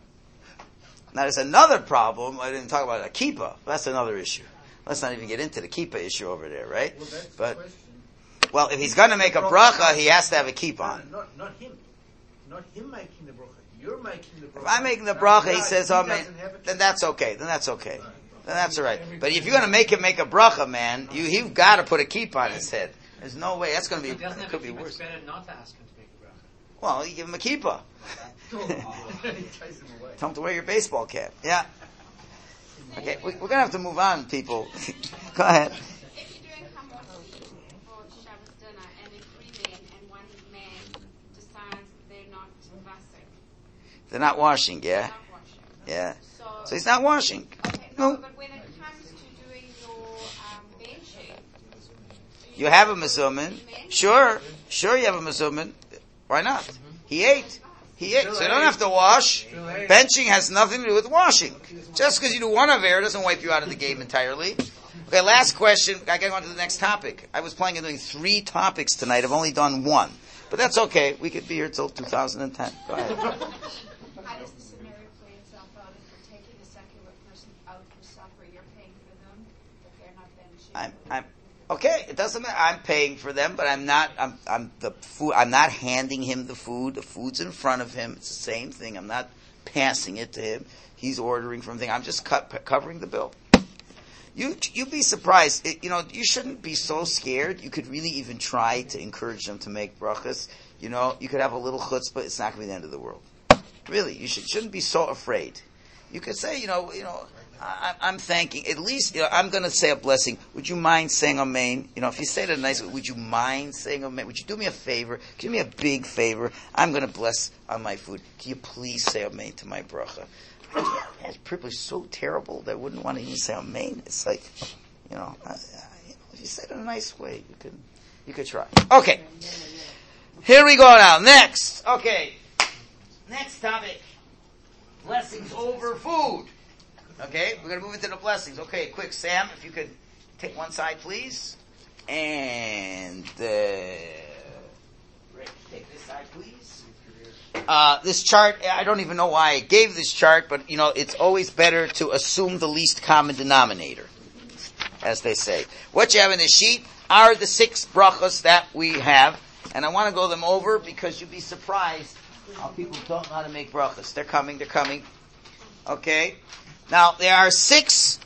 Now there's another problem. I didn't talk about a kippah. But that's another issue. Let's not even get into the kippah issue over there, right? Well, that's But the question. well, if he's going to make a bracha, he has to have a kippah on. Not him. Not him making the bracha. You're making the bracha. If I'm making the Now, bracha, he God, says, he "Oh man," doesn't have it. then that's okay. Then that's all right. But if you're going to make him make a bracha, man, you've got to put a kippah on his head. There's no way. That's going to be. It doesn't It have could to be be worse. better not to ask him to make a bracha. Well, you give him a kippah. He ties him away. Tell him to wear your baseball cap. Yeah. Okay, we're going to have to move on, people. Go ahead. If you're doing hamotzi for Shabbos dinner and there's 3 men and one man decides they're not vassing, They're not washing, yeah? not washing. Yeah. So So he's not washing. okay, No. but when it comes to doing your benching, You have a mezumin. Sure, you have a mezumin. Why not? He ate. So you don't have to wash. Benching has nothing to do with washing. Just because you do one aver doesn't wipe you out of the game entirely. Okay, last question. I got to go on to the next topic. I was planning on doing 3 topics tonight. I've only done 1. But that's okay. We could be here till 2010. Go ahead. How does the scenario play itself out if you're taking a secular person out for supper, you're paying for them, but they're not benching? I'm okay. It doesn't matter. I'm paying for them, but I'm not handing him the food. The food's in front of him. It's the same thing. I'm not passing it to him. He's ordering from thing. I'm just covering the bill. You'd be surprised. You shouldn't be so scared. You could really even try to encourage them to make brachas. You could have a little chutzpah. It's not going to be the end of the world. Really, you shouldn't be so afraid. You could say, I'm thanking, at least, I'm going to say a blessing. Would you mind saying amen? If you say it in a nice way, would you mind saying amen? Would you do me a favor? Do me a big favor. I'm going to bless on my food. Can you please say amen to my bracha? That's privilege so terrible that I wouldn't want to even say amen. It's like, if you say it in a nice way, you could try. Okay. Here we go now. Next. Okay. Next topic. Blessings over food. Okay, we're going to move into the blessings. Okay, quick, Sam, if you could take one side, please. And Rick, take this side, please. This chart, I don't even know why I gave this chart, but it's always better to assume the least common denominator, as they say. What you have in this sheet are the 6 brachos that we have, and I want to go them over because you'd be surprised how people don't know how to make brachos. They're coming. Okay? Now, there are 6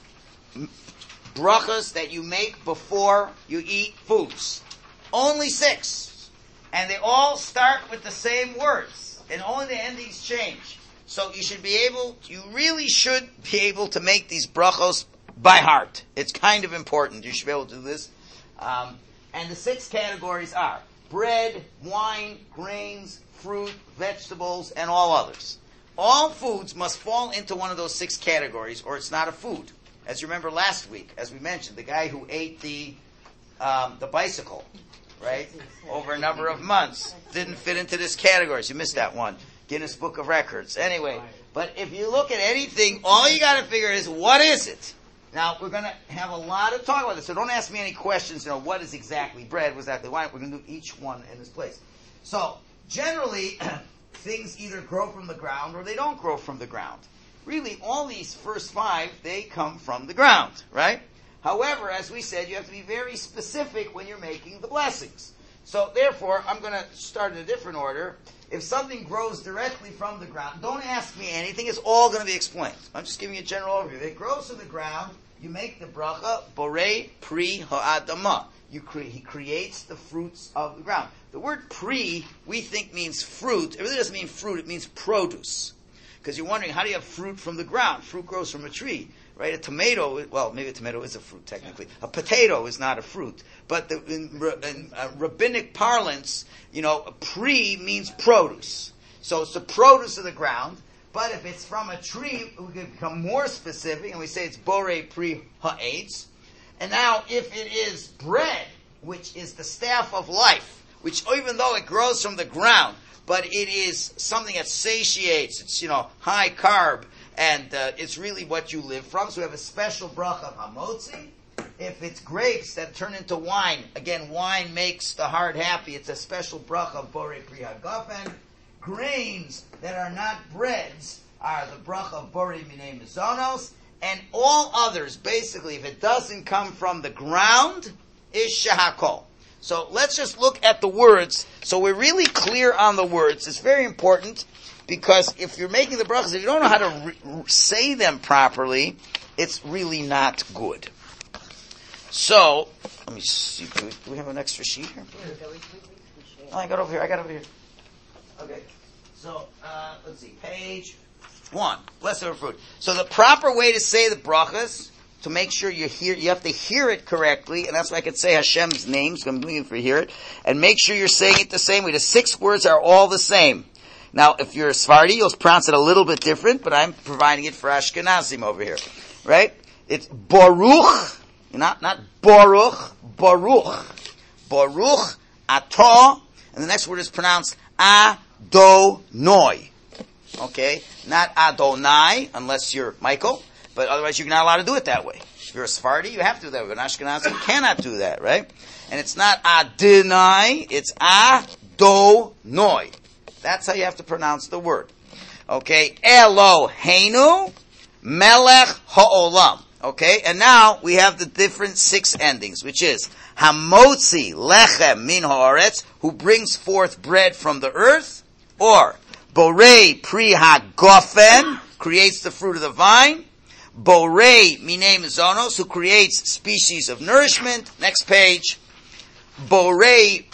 brachos that you make before you eat foods. Only 6. And they all start with the same words. And only the endings change. So you really should be able to make these brachos by heart. It's kind of important. You should be able to do this. And the 6 categories are bread, wine, grains, fruit, vegetables, and all others. All foods must fall into one of those 6 categories, or it's not a food. As you remember last week, as we mentioned, the guy who ate the bicycle, right, over a number of months, didn't fit into this category. So you missed that one. Guinness Book of Records. Anyway, but if you look at anything, all you got to figure is, what is it? Now, we're going to have a lot of talk about this, so don't ask me any questions, what is exactly bread, what is exactly wine. We're going to do each one in this place. So, generally, things either grow from the ground or they don't grow from the ground. Really, all these first 5, they come from the ground, right? However, as we said, you have to be very specific when you're making the blessings. So, therefore, I'm going to start in a different order. If something grows directly from the ground, don't ask me anything. It's all going to be explained. I'm just giving you a general overview. If it grows from the ground, you make the bracha, borei pri ha'adama. He creates the fruits of the ground. The word pri, we think, means fruit. It really doesn't mean fruit. It means produce. Because you're wondering, how do you have fruit from the ground? Fruit grows from a tree, right? A tomato, well, maybe a tomato is a fruit, technically. A potato is not a fruit. But in rabbinic parlance, pri means produce. So it's the produce of the ground. But if it's from a tree, we can become more specific, and we say it's borei pri ha'etz. And now, if it is bread, which is the staff of life, which even though it grows from the ground, but it is something that satiates, it's, high carb, and it's really what you live from. So we have a special bracha of hamotzi. If it's grapes that turn into wine, again, wine makes the heart happy. It's a special bracha of borei pri hagafen. Grains that are not breads are the bracha of borei minei mizonos. And all others, basically, if it doesn't come from the ground, is shehakol. So let's just look at the words. So we're really clear on the words. It's very important because if you're making the brachas, if you don't know how to say them properly, it's really not good. So, let me see. Do we have an extra sheet here? Oh, I got over here. Okay. So, let's see. Page 1. Blessed are fruit. So the proper way to say the brachas, to make sure you have to hear it correctly, and that's why I could say Hashem's name, so I'm doing it for hear it, and make sure you're saying it the same way. The 6 words are all the same. Now, if you're a Sephardi, you'll pronounce it a little bit different, but I'm providing it for Ashkenazim over here. Right? It's Baruch, not Baruch, Baruch. Baruch, Atah, and the next word is pronounced Adonai. Okay? Not Adonai, unless you're Michael, but otherwise you're not allowed to do it that way. If you're a Sephardi, you have to do that way. But an Ashkenazi, you cannot do that, right? And it's not Adonai, it's Adonai. That's how you have to pronounce the word. Okay? Eloheinu melech ha'olam. Okay? And now we have the different 6 endings, which is Hamotzi lechem min haaretz, who brings forth bread from the earth, or Borei pri hagofen, creates the fruit of the vine, Borei minei mizonos, who creates species of nourishment. Next page. Borei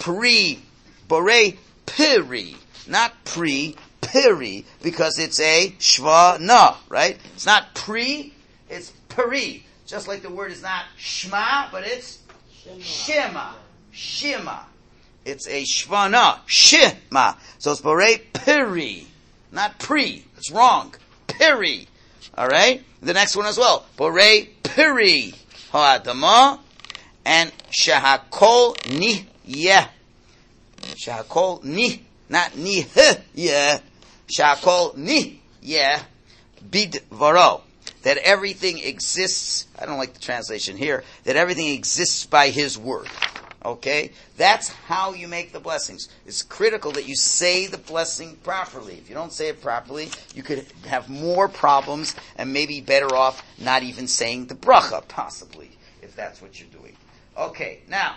piri, not piri, because it's a shva-na, right? It's not pri, it's piri. Just like the word is not shma, but it's shema. It's a shvana, shema. So it's borei piri, not pri. It's wrong. Piri. Alright? The next one as well. Borei piri ha'adama, and shehakol niyeh. Shehakol niyeh, not niyeh. Shehakol niyeh bidvaro. That everything exists, I don't like the translation here, that everything exists by His word. Okay? That's how you make the blessings. It's critical that you say the blessing properly. If you don't say it properly, you could have more problems and maybe better off not even saying the bracha, possibly, if that's what you're doing. Okay, now,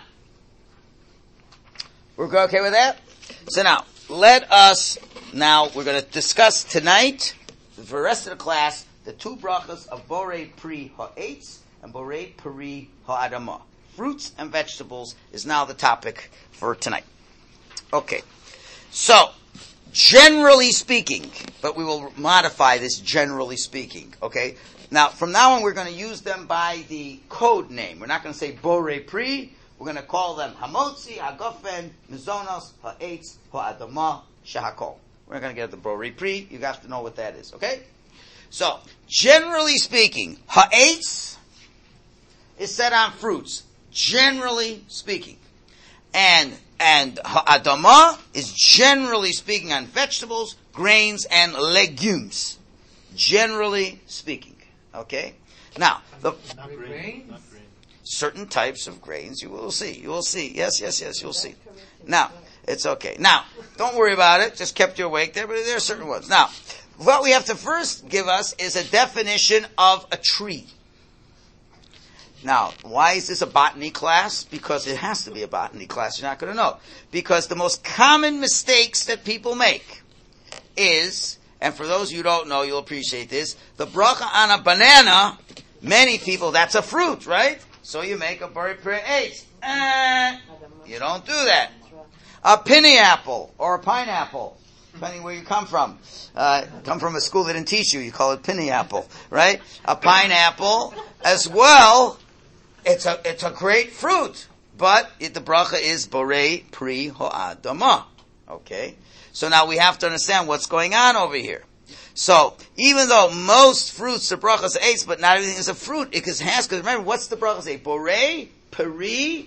we're okay with that? So now, we're going to discuss tonight, for the rest of the class, the two brachas of Borei Pri Ha'etz and Borei Pri Ha'adamah. Fruits and vegetables is now the topic for tonight. Okay. So, generally speaking, but we will modify this generally speaking, okay? Now, from now on, we're going to use them by the code name. We're not going to say Borei Pri. We're going to call them Hamotzi, Hagofen, Mizonos, Ha'etz, Ha'adamah, Shehakol. We're not going to get the Borei Pri. You have to know what that is, okay? So, generally speaking, Ha'etz is set on fruits. Generally speaking. And Ha'adamah is generally speaking on vegetables, grains, and legumes. Generally speaking. Okay? Now, Not grain. certain types of grains, you will see. You will see. Yes, you'll see. Now, it's okay. Now, don't worry about it. Just kept you awake there, but there are certain ones. Now, what we have to first give us is a definition of a tree. Now, why is this a botany class? Because it has to be a botany class. You're not going to know. Because the most common mistakes that people make is, and for those of you who don't know, you'll appreciate this, the bracha on a banana, many people, that's a fruit, right? So you make a Borei Pri Ha'etz. You don't do that. A pineapple or a pineapple, depending where you come from. Come from a school that didn't teach you, you call it pineapple, right? A pineapple as well. It's a great fruit, but the bracha is Borei Pri Ha'adamah. Okay? So now we have to understand what's going on over here. So, even though most fruits are brachas eitz, but not everything is a fruit, because remember, what's the bracha say? Borei Pri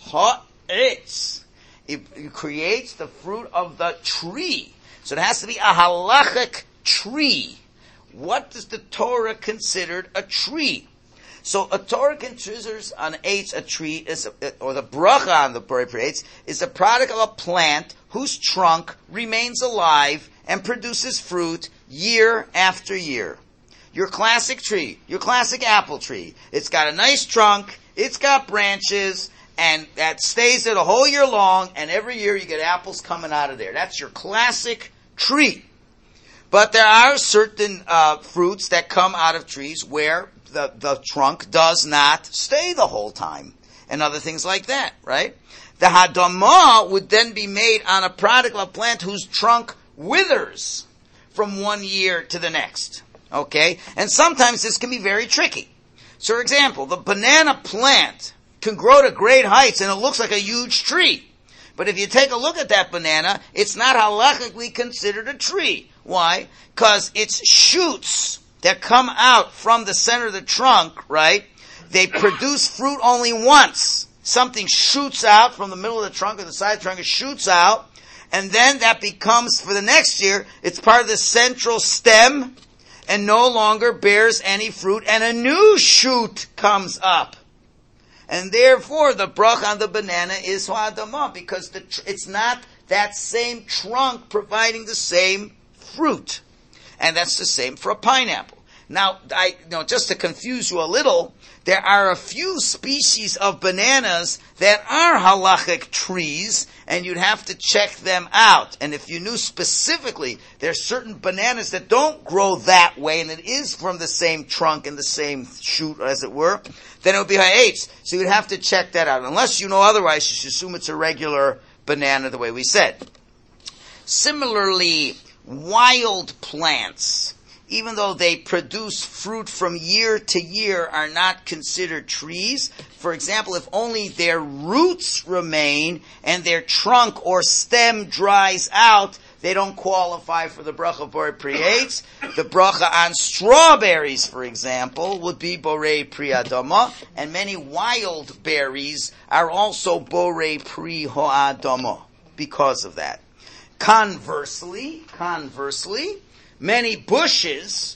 Ha'etz. It creates the fruit of the tree. So it has to be a halachic tree. What does the Torah consider a tree? So a Torah considers on eitz a tree, or the bracha on the Borei Pri Ha'etz, is a product of a plant whose trunk remains alive and produces fruit year after year. Your classic tree, your classic apple tree, it's got a nice trunk, it's got branches, and that stays there the whole year long, and every year you get apples coming out of there. That's your classic tree. But there are certain fruits that come out of trees where the trunk does not stay the whole time, and other things like that, right? The Hadamah would then be made on a product of a plant whose trunk withers from one year to the next. Okay? And sometimes this can be very tricky. So, for example, the banana plant can grow to great heights and it looks like a huge tree. But if you take a look at that banana, it's not halachically considered a tree. Why? Because its shoots that come out from the center of the trunk, right, they produce fruit only once. Something shoots out from the middle of the trunk or the side of the trunk, it shoots out, and then that becomes, for the next year, it's part of the central stem, and no longer bears any fruit, and a new shoot comes up. And therefore, the bracha on the banana is Ha'adamah, because it's not that same trunk providing the same fruit. And that's the same for a pineapple. Now, just to confuse you a little, there are a few species of bananas that are halachic trees, and you'd have to check them out. And if you knew specifically, there are certain bananas that don't grow that way, and it is from the same trunk and the same shoot, as it were, then it would be ha'etz. So you'd have to check that out. Unless you know otherwise, you should assume it's a regular banana the way we said. Similarly, wild plants, even though they produce fruit from year to year, are not considered trees. For example, if only their roots remain and their trunk or stem dries out, they don't qualify for the bracha Borei Pri Ha'etz. The bracha on strawberries, for example, would be Borei Pri Ha'adamah, and many wild berries are also Borei Pri Ha'adamah because of that. Conversely, many bushes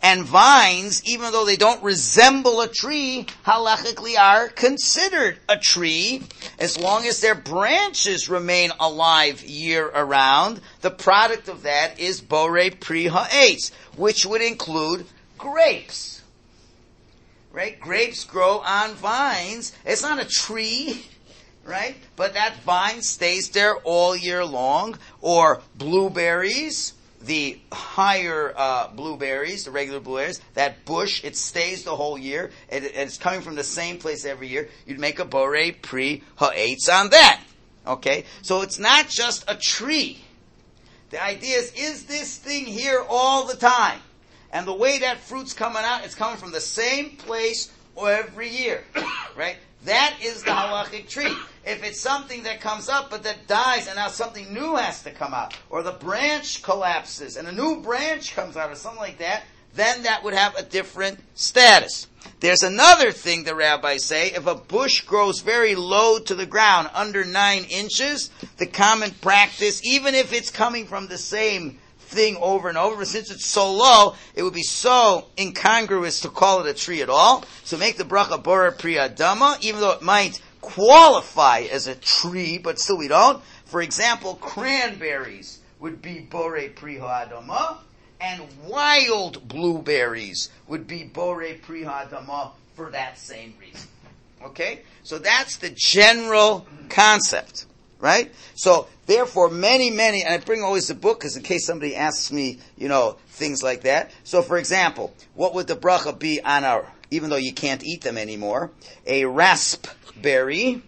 And vines, even though they don't resemble a tree, halachically are considered a tree as long as their branches remain alive year around. The product of that is borei pri ha'etz, which would include grapes. Right? Grapes grow on vines. It's not a tree, right? But that vine stays there all year long. Or blueberries, the higher blueberries, the regular blueberries, that bush, it stays the whole year, and it's coming from the same place every year. You'd make a borei pri ha'etz on that. Okay? So it's not just a tree. The idea is this thing here all the time? And the way that fruit's coming out, it's coming from the same place every year. Right? That is the halachic tree. If it's something that comes up but that dies and now something new has to come out, or the branch collapses and a new branch comes out or something like that, then that would have a different status. There's another thing the rabbis say: if a bush grows very low to the ground, under 9 inches, the common practice, even if it's coming from the same thing over and over, but since it's so low, it would be so incongruous to call it a tree at all. So make the bracha borei pri adama, even though it might qualify as a tree, but still we don't. For example, cranberries would be borei pri ha'adama, and wild blueberries would be borei pri ha'adama for that same reason. Okay? So that's the general concept. Right? So, therefore, many, and I bring always the book, because in case somebody asks me, things like that. So, for example, what would the bracha be on our, even though you can't eat them anymore, a raspberry,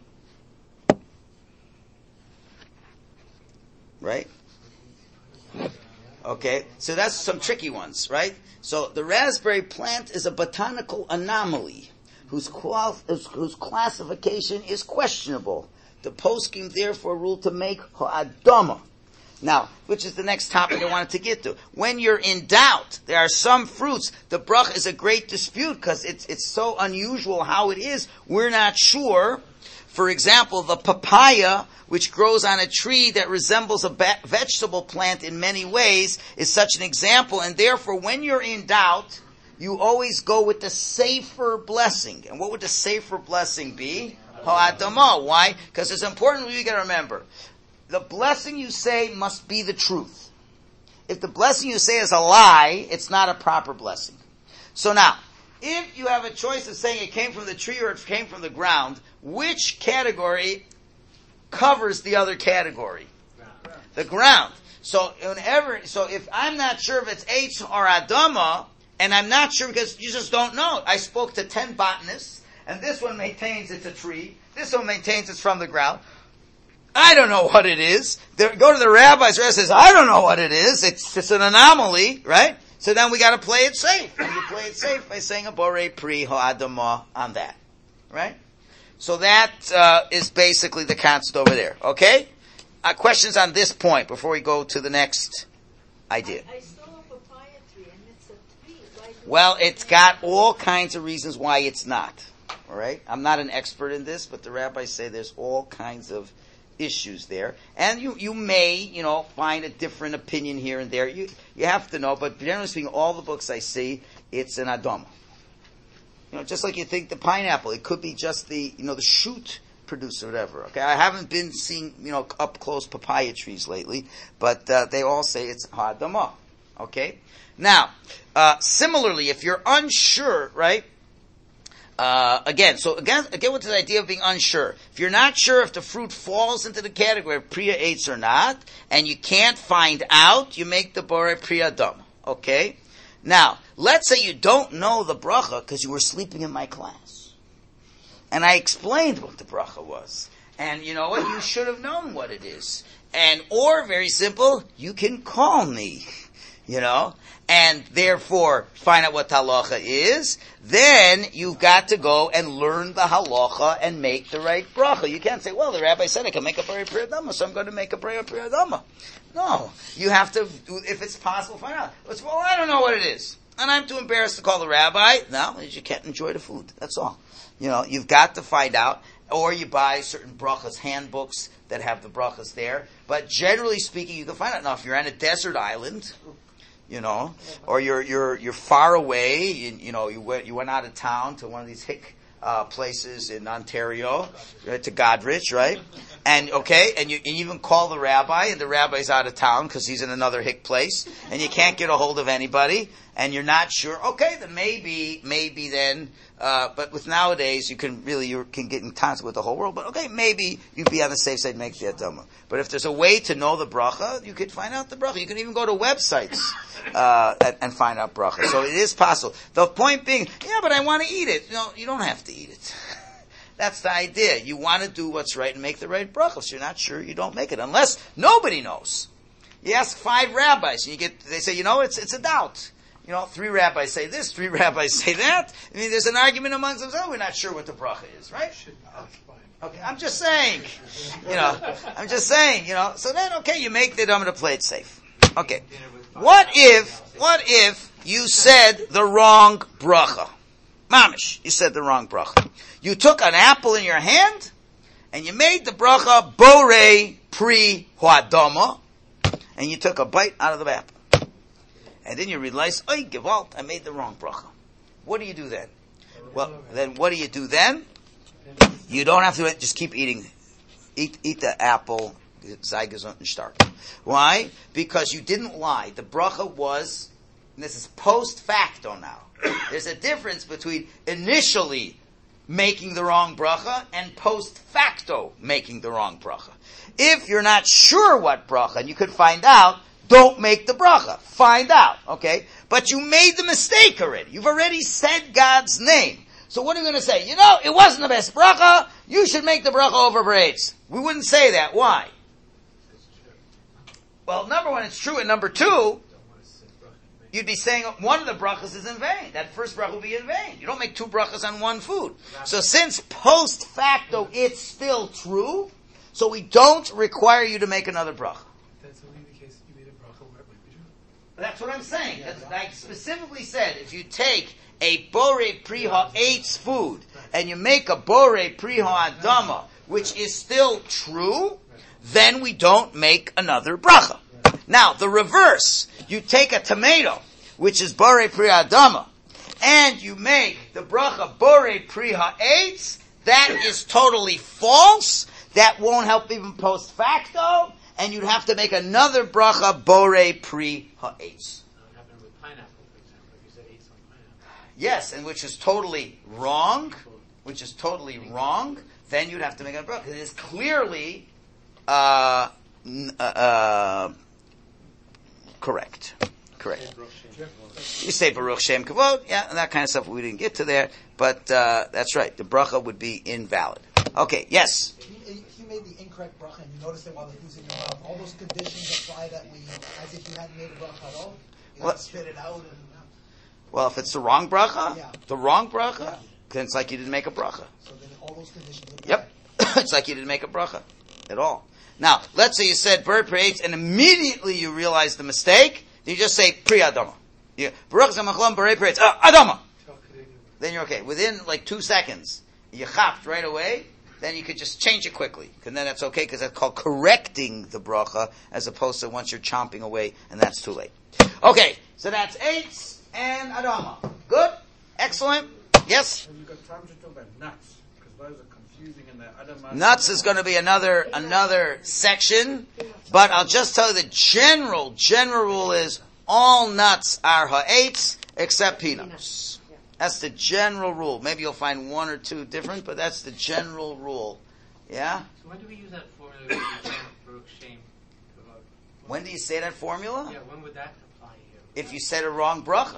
right? Okay, so that's some tricky ones, right? So, the raspberry plant is a botanical anomaly, whose classification is questionable. The poskim therefore ruled to make ha'adama. Now, which is the next topic I wanted to get to. When you're in doubt, there are some fruits. The brach is a great dispute because it's so unusual how it is. We're not sure. For example, the papaya, which grows on a tree that resembles a vegetable plant in many ways, is such an example. And therefore, when you're in doubt, you always go with the safer blessing. And what would the safer blessing be? Ha'adama. Why? Because it's important you got to remember. The blessing you say must be the truth. If the blessing you say is a lie, it's not a proper blessing. So now, if you have a choice of saying it came from the tree or it came from the ground, which category covers the other category? The ground. So if I'm not sure if it's Eitz or Adama, and I'm not sure because you just don't know. I spoke to 10 botanists, and this one maintains it's a tree. This one maintains it's from the ground. I don't know what it is. Go to the rabbis. The rabbi says, I don't know what it is. It's an anomaly, right? So then we got to play it safe. And you play it safe by saying a borei pri ha'adama on that, right? So that is basically the concept over there. Okay? Questions on this point before we go to the next idea? I saw a papaya tree, and it's a tree. Well, it's got all kinds of reasons why it's not. All right? I'm not an expert in this, but the rabbis say there's all kinds of issues there. And you may, find a different opinion here and there. You have to know, but generally speaking, all the books I see, it's an adama. Just like you think the pineapple, it could be just the shoot producer, whatever. Okay? I haven't been seeing, up close papaya trees lately, but they all say it's ha'adama. Okay? Now, similarly, if you're unsure, right? Again with this idea of being unsure. If you're not sure if the fruit falls into the category of priya eitz or not, and you can't find out, you make the borei pri adama. Okay? Now, let's say you don't know the bracha because you were sleeping in my class. And I explained what the bracha was. And you know what? You should have known what it is. Or, very simple, you can call me. And therefore find out what halacha is, then you've got to go and learn the halacha and make the right bracha. You can't say, well, the rabbi said I can make a borei pri adama, so I'm going to make a borei pri adama. No. You have to, if it's possible, find out. Well, I don't know what it is. And I'm too embarrassed to call the rabbi. No, you can't enjoy the food. That's all. You've got to find out. Or you buy certain brachas handbooks that have the brachas there. But generally speaking, you can find out. Now, if you're on a desert island, you know, or you're far away, you went out of town to one of these hick places in Ontario, to Godrich, right? And you even call the rabbi, and the rabbi's out of town because he's in another hick place, and you can't get a hold of anybody, and you're not sure. Okay, then maybe then. But with nowadays, you can get in contact with the whole world. But okay, maybe you'd be on the safe side and make the adama. But if there's a way to know the bracha, you could find out the bracha. You can even go to websites and find out bracha. So it is possible. The point being, yeah, but I want to eat it. No, you don't have to eat it. That's the idea. You want to do what's right and make the right bracha. So you're not sure, you don't make it unless nobody knows. You ask 5 rabbis, and they say, it's a doubt. 3 rabbis say this, 3 rabbis say that. I mean, there's an argument amongst themselves. We're not sure what the bracha is, right? Okay, I'm just saying. So then, okay, you make the dama to play it safe. Okay. What if you said the wrong bracha? Mamish, you said the wrong bracha. You took an apple in your hand, and you made the bracha borei pri hoadama, and you took a bite out of the apple. And then you realize, oy, gewalt, I made the wrong bracha. What do you do then? Well, then what do you do then? You don't have to just keep eating. Eat the apple, sei gesund and stark. Why? Because you didn't lie. The bracha was, and this is post facto now. There's a difference between initially making the wrong bracha and post facto making the wrong bracha. If you're not sure what bracha, and you could find out, don't make the bracha. Find out, okay? But you made the mistake already. You've already said God's name. So what are you going to say? It wasn't the best bracha. You should make the bracha over braids. We wouldn't say that. Why? Well, number one, it's true. And number two, you'd be saying one of the brachas is in vain. That first bracha will be in vain. You don't make 2 brachas on one food. So since post facto it's still true, so we don't require you to make another bracha. That's what I'm saying. I specifically said, if you take a borei pri ha'etz food, and you make a borei pri ha'adama, which is still true, then we don't make another bracha. Now, the reverse, you take a tomato, which is borei pri ha'adama, and you make the bracha borei pri ha'etz, that is totally false. That won't help even post facto. And you'd have to make another bracha borei pri ha'etz. What happened with pineapple, for example? If you said eitz on pineapple. Yes, and which is totally wrong. Then you'd have to make a bracha. It is clearly correct. You say Baruch Shem Kavod, yeah, and that kind of stuff. We didn't get to there, but that's right. The bracha would be invalid. Okay, yes. If you made the incorrect bracha and you notice it while the food's in your mouth, all those conditions apply that as if you hadn't made a bracha at all? You have to spit it out and... Well, if it's the wrong bracha, yeah. Then it's like you didn't make a bracha. So then all those conditions apply. Yep. It's like you didn't make a bracha at all. Now, let's say you said Borei pri ha'etz and immediately you realize the mistake, then you just say Pri Adama. Baruch Zamachlam Borei pri ha'etz, Adama. Then you're okay. Within 2 seconds, you chapped right away, then you could just change it quickly. And then that's okay, because that's called correcting the bracha, as opposed to once you're chomping away, and that's too late. Okay, so that's eitz and Adama. Good? Excellent? Yes? Have you got time to talk about nuts? Because those are confusing in the Adama. Nuts is going to be another section, but I'll just tell you the general rule is all nuts are ha'etz except peanuts. That's the general rule. Maybe you'll find 1 or 2 different, but that's the general rule. Yeah? So when do we use that formula Baruch Shem Kavod? When do you say that formula? Yeah, when would that apply here? If you said a wrong bracha.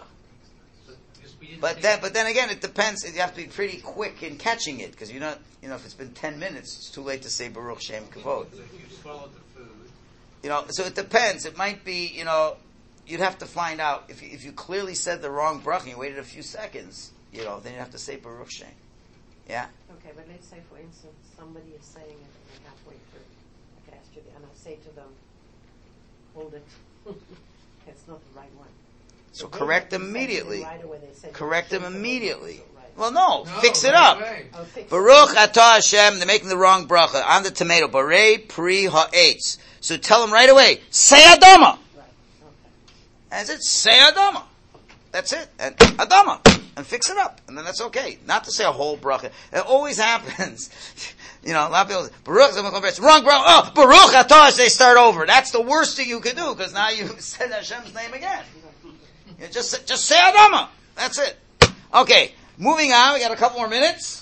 But then again, it depends. You have to be pretty quick in catching it, because if it's been 10 minutes, it's too late to say Baruch Shem Kavod. So if you swallowed the food. So it depends. It might be, you'd have to find out if you clearly said the wrong bracha and you waited a few seconds, then you have to say Baruch Shem. Yeah? Okay, but let's say, for instance, somebody is saying it and they're halfway through a pasture, and I say to them, hold it. It's not the right one. So correct them immediately. Right away, correct them immediately. Well, no, fix it up. Baruch atah Hashem, they're making the wrong bracha on the tomato. Borei pri ha'etz. So tell them right away, say Adama. And it said, say Adama. That's it. And Adama. And fix it up. And then that's okay. Not to say a whole bracha. It always happens. A lot of people say, Baruch, wrong, bro. Oh, Baruch Atosh, they start over. That's the worst thing you could do, because now you said Hashem's name again. Just say Adama. That's it. Okay, moving on. We got a couple more minutes.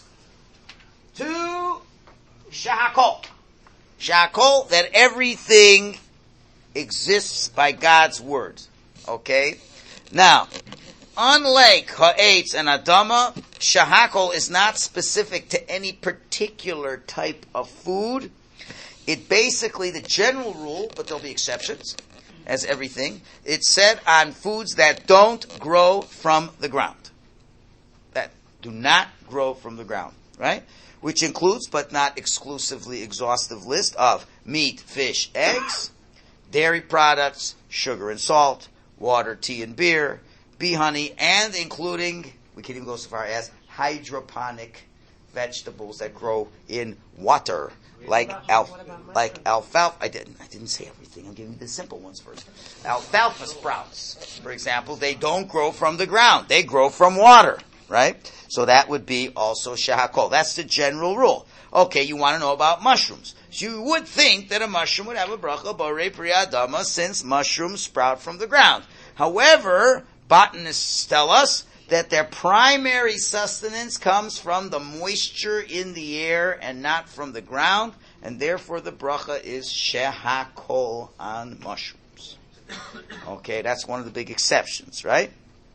To Shahakol. Shahakol, that everything exists by God's word. Okay? Now, unlike Ha'etz and Adama, Shahakol is not specific to any particular type of food. It basically, the general rule, but there'll be exceptions, as everything, it's said on foods that don't grow from the ground. That do not grow from the ground, right? Which includes, but not exclusively exhaustive list of meat, fish, eggs, dairy products, sugar and salt, water, tea and beer, bee honey, and including, we can even go so far as hydroponic vegetables that grow in water, like alfalfa. I didn't say everything. I'm giving you the simple ones first. Alfalfa sprouts, for example, they don't grow from the ground. They grow from water, right? So that would be also shahakol. That's the general rule. Okay, you want to know about mushrooms. So you would think that a mushroom would have a bracha borei pri adama, since mushrooms sprout from the ground. However, botanists tell us that their primary sustenance comes from the moisture in the air and not from the ground, and therefore the bracha is shehakol on mushrooms. Okay, that's one of the big exceptions, right?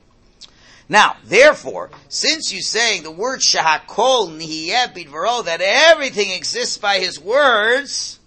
Now, therefore, since you're saying the word shehakol nihiyeh bidvaro, that everything exists by his words,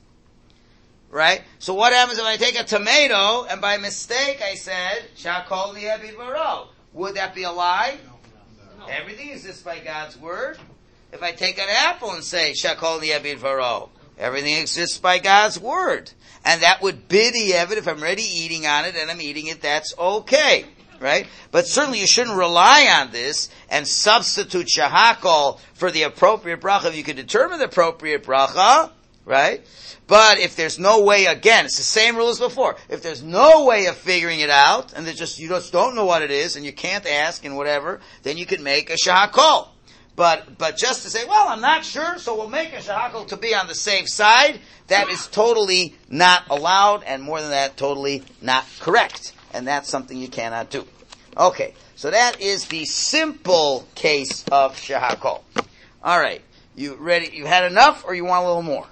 right? So what happens if I take a tomato and by mistake I said shehakol nihiyeh bidvaro? Would that be a lie? No. Everything exists by God's word. If I take an apple and say shehakol nihiyeh bidvaro, everything exists by God's word. And that would bid Yevid, if I'm already eating on it and I'm eating it, that's okay. Right? But certainly you shouldn't rely on this and substitute shahakol for the appropriate bracha if you can determine the appropriate bracha, right? But if there's no way, again, it's the same rule as before. If there's no way of figuring it out, and you just don't know what it is, and you can't ask and whatever, then you can make a shahakol. But just to say, well, I'm not sure, so we'll make a shahakol to be on the safe side, that is totally not allowed, and more than that, totally not correct. And that's something you cannot do. Okay, so that is the simple case of shehakol. All right, you ready? You had enough, or you want a little more?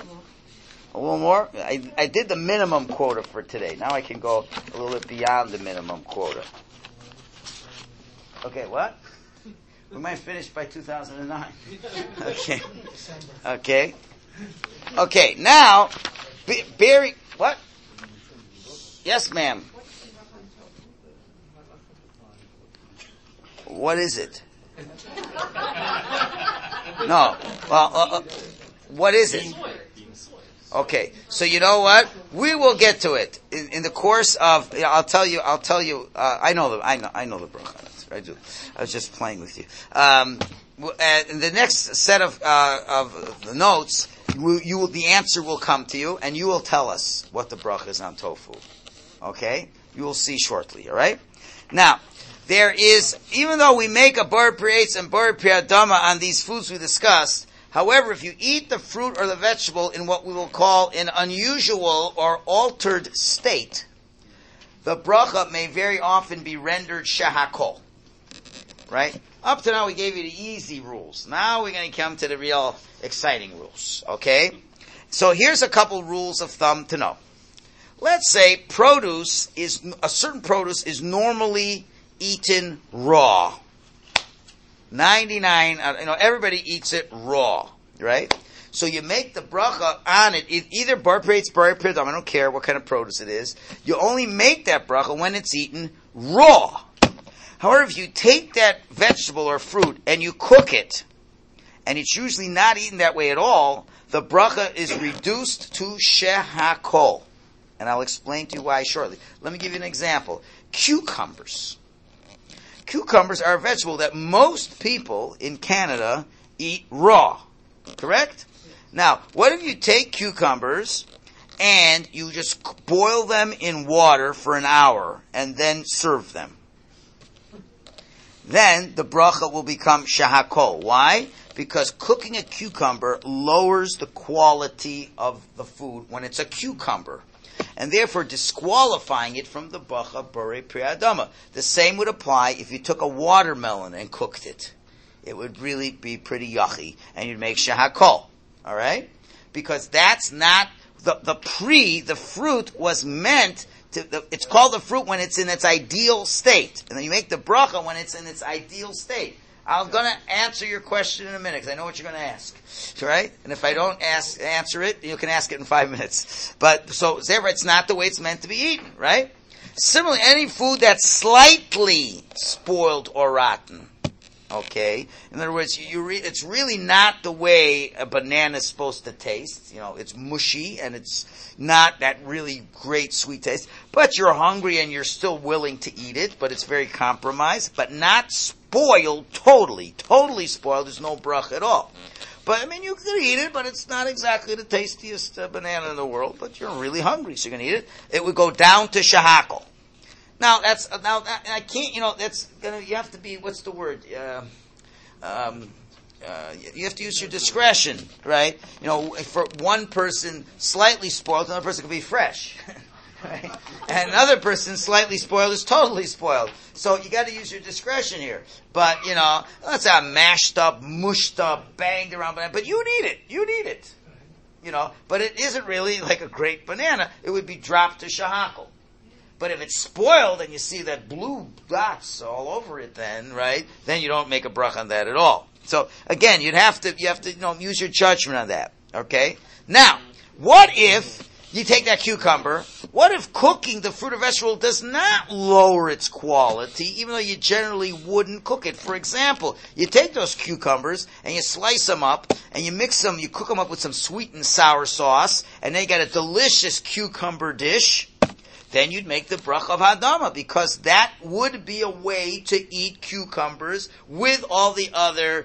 A little more? I did the minimum quota for today. Now I can go a little bit beyond the minimum quota. Okay, what? We might finish by 2009. Okay. Okay, now, Barry, what? Yes, ma'am. What is it? No. Well, what is it? Okay. So you know what? We will get to it in the course of. I'll tell you. I know the bracha. I do. I was just playing with you. In the next set of the notes, the answer will come to you, and you will tell us what the bracha is on tofu. Okay? You will see shortly. All right? Now. There is, even though we make a bar pri-eitz and bar pri-adama on these foods we discussed, however, if you eat the fruit or the vegetable in what we will call an unusual or altered state, the bracha may very often be rendered shehakol. Right? Up to now we gave you the easy rules. Now we're going to come to the real exciting rules. Okay? So here's a couple rules of thumb to know. Let's say a certain produce is normally eaten raw. 99, everybody eats it raw, right? So you make the bracha on it, either bar pri-eitz, bar pri-adama, I don't care what kind of produce it is. You only make that bracha when it's eaten raw. However, if you take that vegetable or fruit and you cook it, and it's usually not eaten that way at all, the bracha is reduced to shehakol. And I'll explain to you why shortly. Let me give you an example. Cucumbers. Cucumbers are a vegetable that most people in Canada eat raw. Correct? Now, what if you take cucumbers and you just boil them in water for an hour, and then serve them. Then the bracha will become shahakol. Why? Because cooking a cucumber lowers the quality of the food when it's a cucumber, and therefore disqualifying it from the bracha borei pri adama. The same would apply if you took a watermelon and cooked it. It would really be pretty yucky, and you'd make shahakol. All right? Because that's not the fruit was meant to, it's called the fruit when it's in its ideal state. And then you make the bracha when it's in its ideal state. I'm going to answer your question in a minute, because I know what you're going to ask. Right? And if I don't answer it, you can ask it in 5 minutes. But, so, therefore, it's not the way it's meant to be eaten, right? Similarly, any food that's slightly spoiled or rotten, okay? In other words, it's really not the way a banana is supposed to taste. It's mushy, and it's not that really great sweet taste. But you're hungry, and you're still willing to eat it, but it's very compromised, but not spoiled totally. Totally spoiled, there's no bracha at all. But, you can eat it, but it's not exactly the tastiest banana in the world, but you're really hungry, so you're going to eat it. It would go down to shahakol. Now, I can't, that's gonna, you have to be, what's the word? You have to use your discretion, right? For one person, slightly spoiled, another person could be fresh. Right? And another person slightly spoiled is totally spoiled. So you got to use your discretion here. But, that's a mashed up, mushed up, banged around banana. But you'd eat it. But it isn't really like a great banana. It would be dropped to shahakol. But if it's spoiled and you see that blue dots all over it then, right, then you don't make a bracha on that at all. So, again, you have to use your judgment on that. Okay? Now, what if you take that cucumber? What if cooking the fruit or vegetable does not lower its quality, even though you generally wouldn't cook it? For example, you take those cucumbers and you slice them up and you mix them, you cook them up with some sweet and sour sauce, and then you got a delicious cucumber dish. Then you'd make the bracha of hadama, because that would be a way to eat cucumbers with all the other,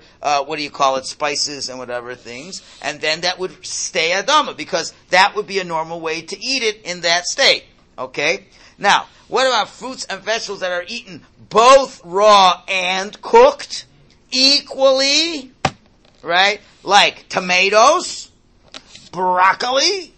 spices and whatever things, and then that would stay hadama, because that would be a normal way to eat it in that state. Okay? Now, what about fruits and vegetables that are eaten both raw and cooked equally? Right? Like tomatoes, broccoli,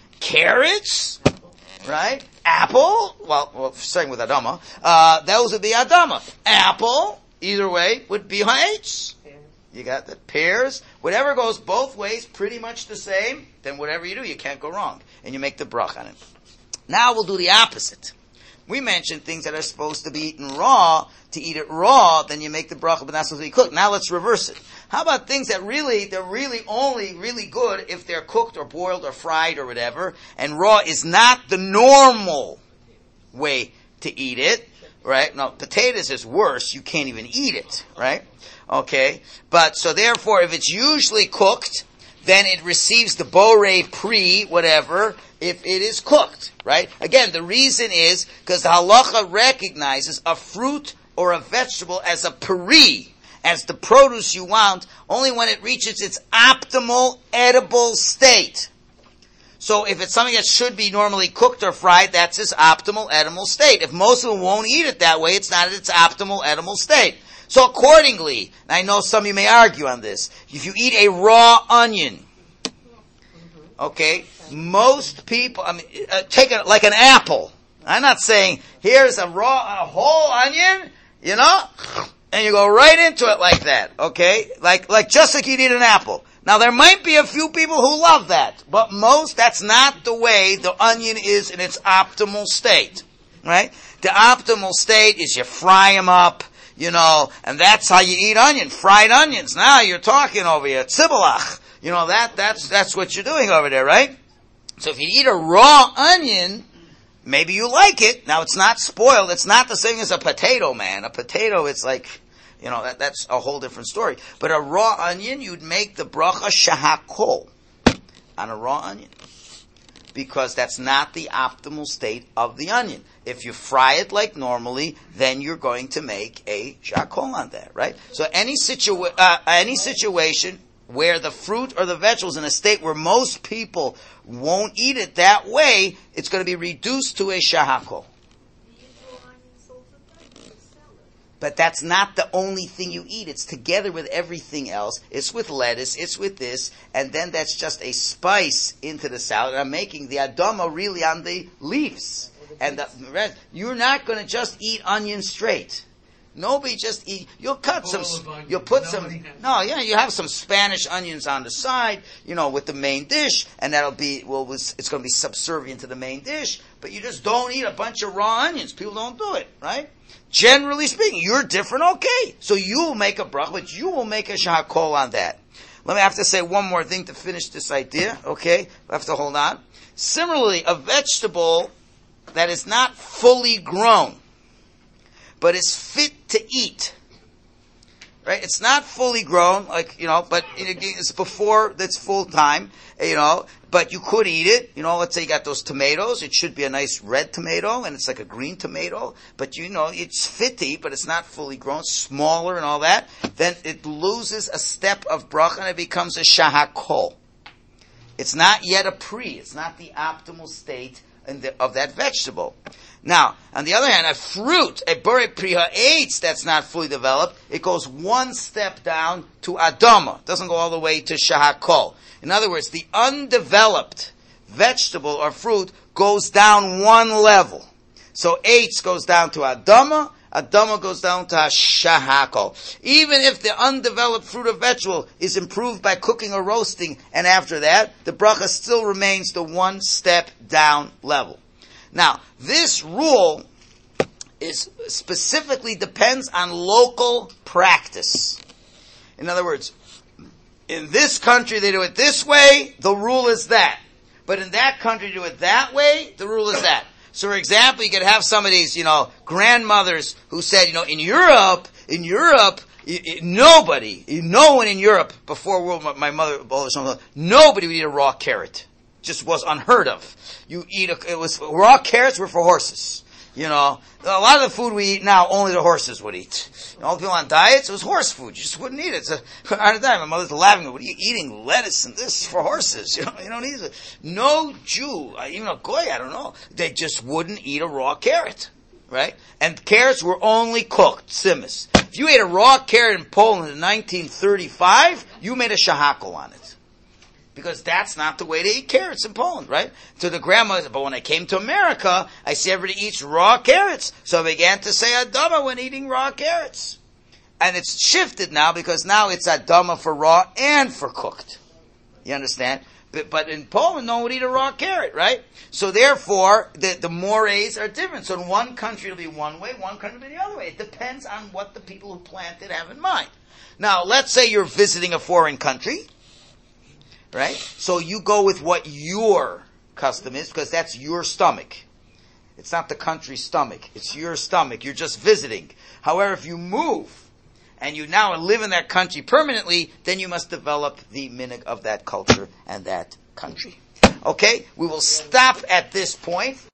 carrots, right? Apple, starting with Adama, those would be Adama. Apple, either way, would be Ha'etz. You got the pears. Whatever goes both ways, pretty much the same, then whatever you do, you can't go wrong. And you make the brach on it. Now we'll do the opposite. We mentioned things that are supposed to be eaten raw. To eat it raw, then you make the bracha, but not supposed to be cooked. Now let's reverse it. How about things that they're really only really good if they're cooked or boiled or fried or whatever, and raw is not the normal way to eat it, right? No, potatoes is worse. You can't even eat it, right? Okay. But, so therefore, if it's usually cooked, then it receives the borei pri, whatever, if it is cooked, right? Again, the reason is because the halacha recognizes a fruit or a vegetable as a peri, as the produce you want, only when it reaches its optimal edible state. So if it's something that should be normally cooked or fried, that's its optimal edible state. If most of them won't eat it that way, it's not at its optimal edible state. So accordingly, and I know some of you may argue on this, if you eat a raw onion, okay, most people, take it like an apple. I'm not saying, here's a whole onion, and you go right into it like that, okay? Like just like you'd eat an apple. Now there might be a few people who love that, but that's not the way the onion is in its optimal state, right? The optimal state is you fry them up, and that's how you eat onion, fried onions. Now you're talking over here, tzibelach. That's what you're doing over there, right? So if you eat a raw onion, maybe you like it. Now it's not spoiled. It's not the same as a potato, man. A potato, it's like, that's a whole different story. But a raw onion, you'd make the bracha shahakol on a raw onion, because that's not the optimal state of the onion. If you fry it like normally, then you're going to make a shahakol on that, right? So any situation, where the fruit or the vegetables in a state where most people won't eat it that way, it's going to be reduced to a shahakol. But that's not the only thing you eat. It's together with everything else. It's with lettuce. It's with this. And then that's just a spice into the salad. I'm making the adama really on the leaves. And the rest. You're not going to just eat onions straight. Nobody just eat. You'll cut some. You'll put some. No, yeah, you have some Spanish onions on the side, with the main dish, and that'll be it's going to be subservient to the main dish. But you just don't eat a bunch of raw onions. People don't do it, right? Generally speaking, you're different. Okay, so you will make a bracha, but you will make a shahakol on that. Let me have to say one more thing to finish this idea. Okay, I have to hold on. Similarly, a vegetable that is not fully grown, but is fit to eat. Right? It's not fully grown, but it's before that's full time, but you could eat it. Let's say you got those tomatoes. It should be a nice red tomato, and it's like a green tomato, but it's fit to eat, but it's not fully grown, smaller and all that. Then it loses a step of bracha and it becomes a shahakol. It's not yet a pri. It's not the optimal state of that vegetable. Now, on the other hand, a fruit, a borei priha eitz that's not fully developed, it goes one step down to adama. It doesn't go all the way to shahakol. In other words, the undeveloped vegetable or fruit goes down one level. So eitz goes down to adama, adama goes down to shahakol. Even if the undeveloped fruit or vegetable is improved by cooking or roasting, and after that, the bracha still remains the one step down level. Now, this rule is specifically depends on local practice. In other words, in this country they do it this way, the rule is that. But in that country they do it that way, the rule is that. So, for example, you could have some of these, grandmothers who said, in Europe, nobody, no one in Europe before my mother, nobody would eat a raw carrot. Just was unheard of. Raw carrots were for horses. A lot of the food we eat now, only the horses would eat. All the people on diets, it was horse food. You just wouldn't eat it. So, my mother's laughing, what are you eating lettuce and this for horses? You don't eat it. No Jew, even a goy, I don't know, they just wouldn't eat a raw carrot. Right? And carrots were only cooked, simis. If you ate a raw carrot in Poland in 1935, you made a shahakol on it. Because that's not the way to eat carrots in Poland, right? So the grandma, but when I came to America, I see everybody eats raw carrots. So I began to say adama when eating raw carrots. And it's shifted now because now it's adama for raw and for cooked. You understand? But in Poland, no one would eat a raw carrot, right? So therefore, the mores are different. So in one country it'll be one way, one country it'll be the other way. It depends on what the people who plant it have in mind. Now, let's say you're visiting a foreign country. Right? So you go with what your custom is, because that's your stomach. It's not the country's stomach. It's your stomach. You're just visiting. However, if you move, and you now live in that country permanently, then you must develop the minhag of that culture and that country. Okay? We will stop at this point.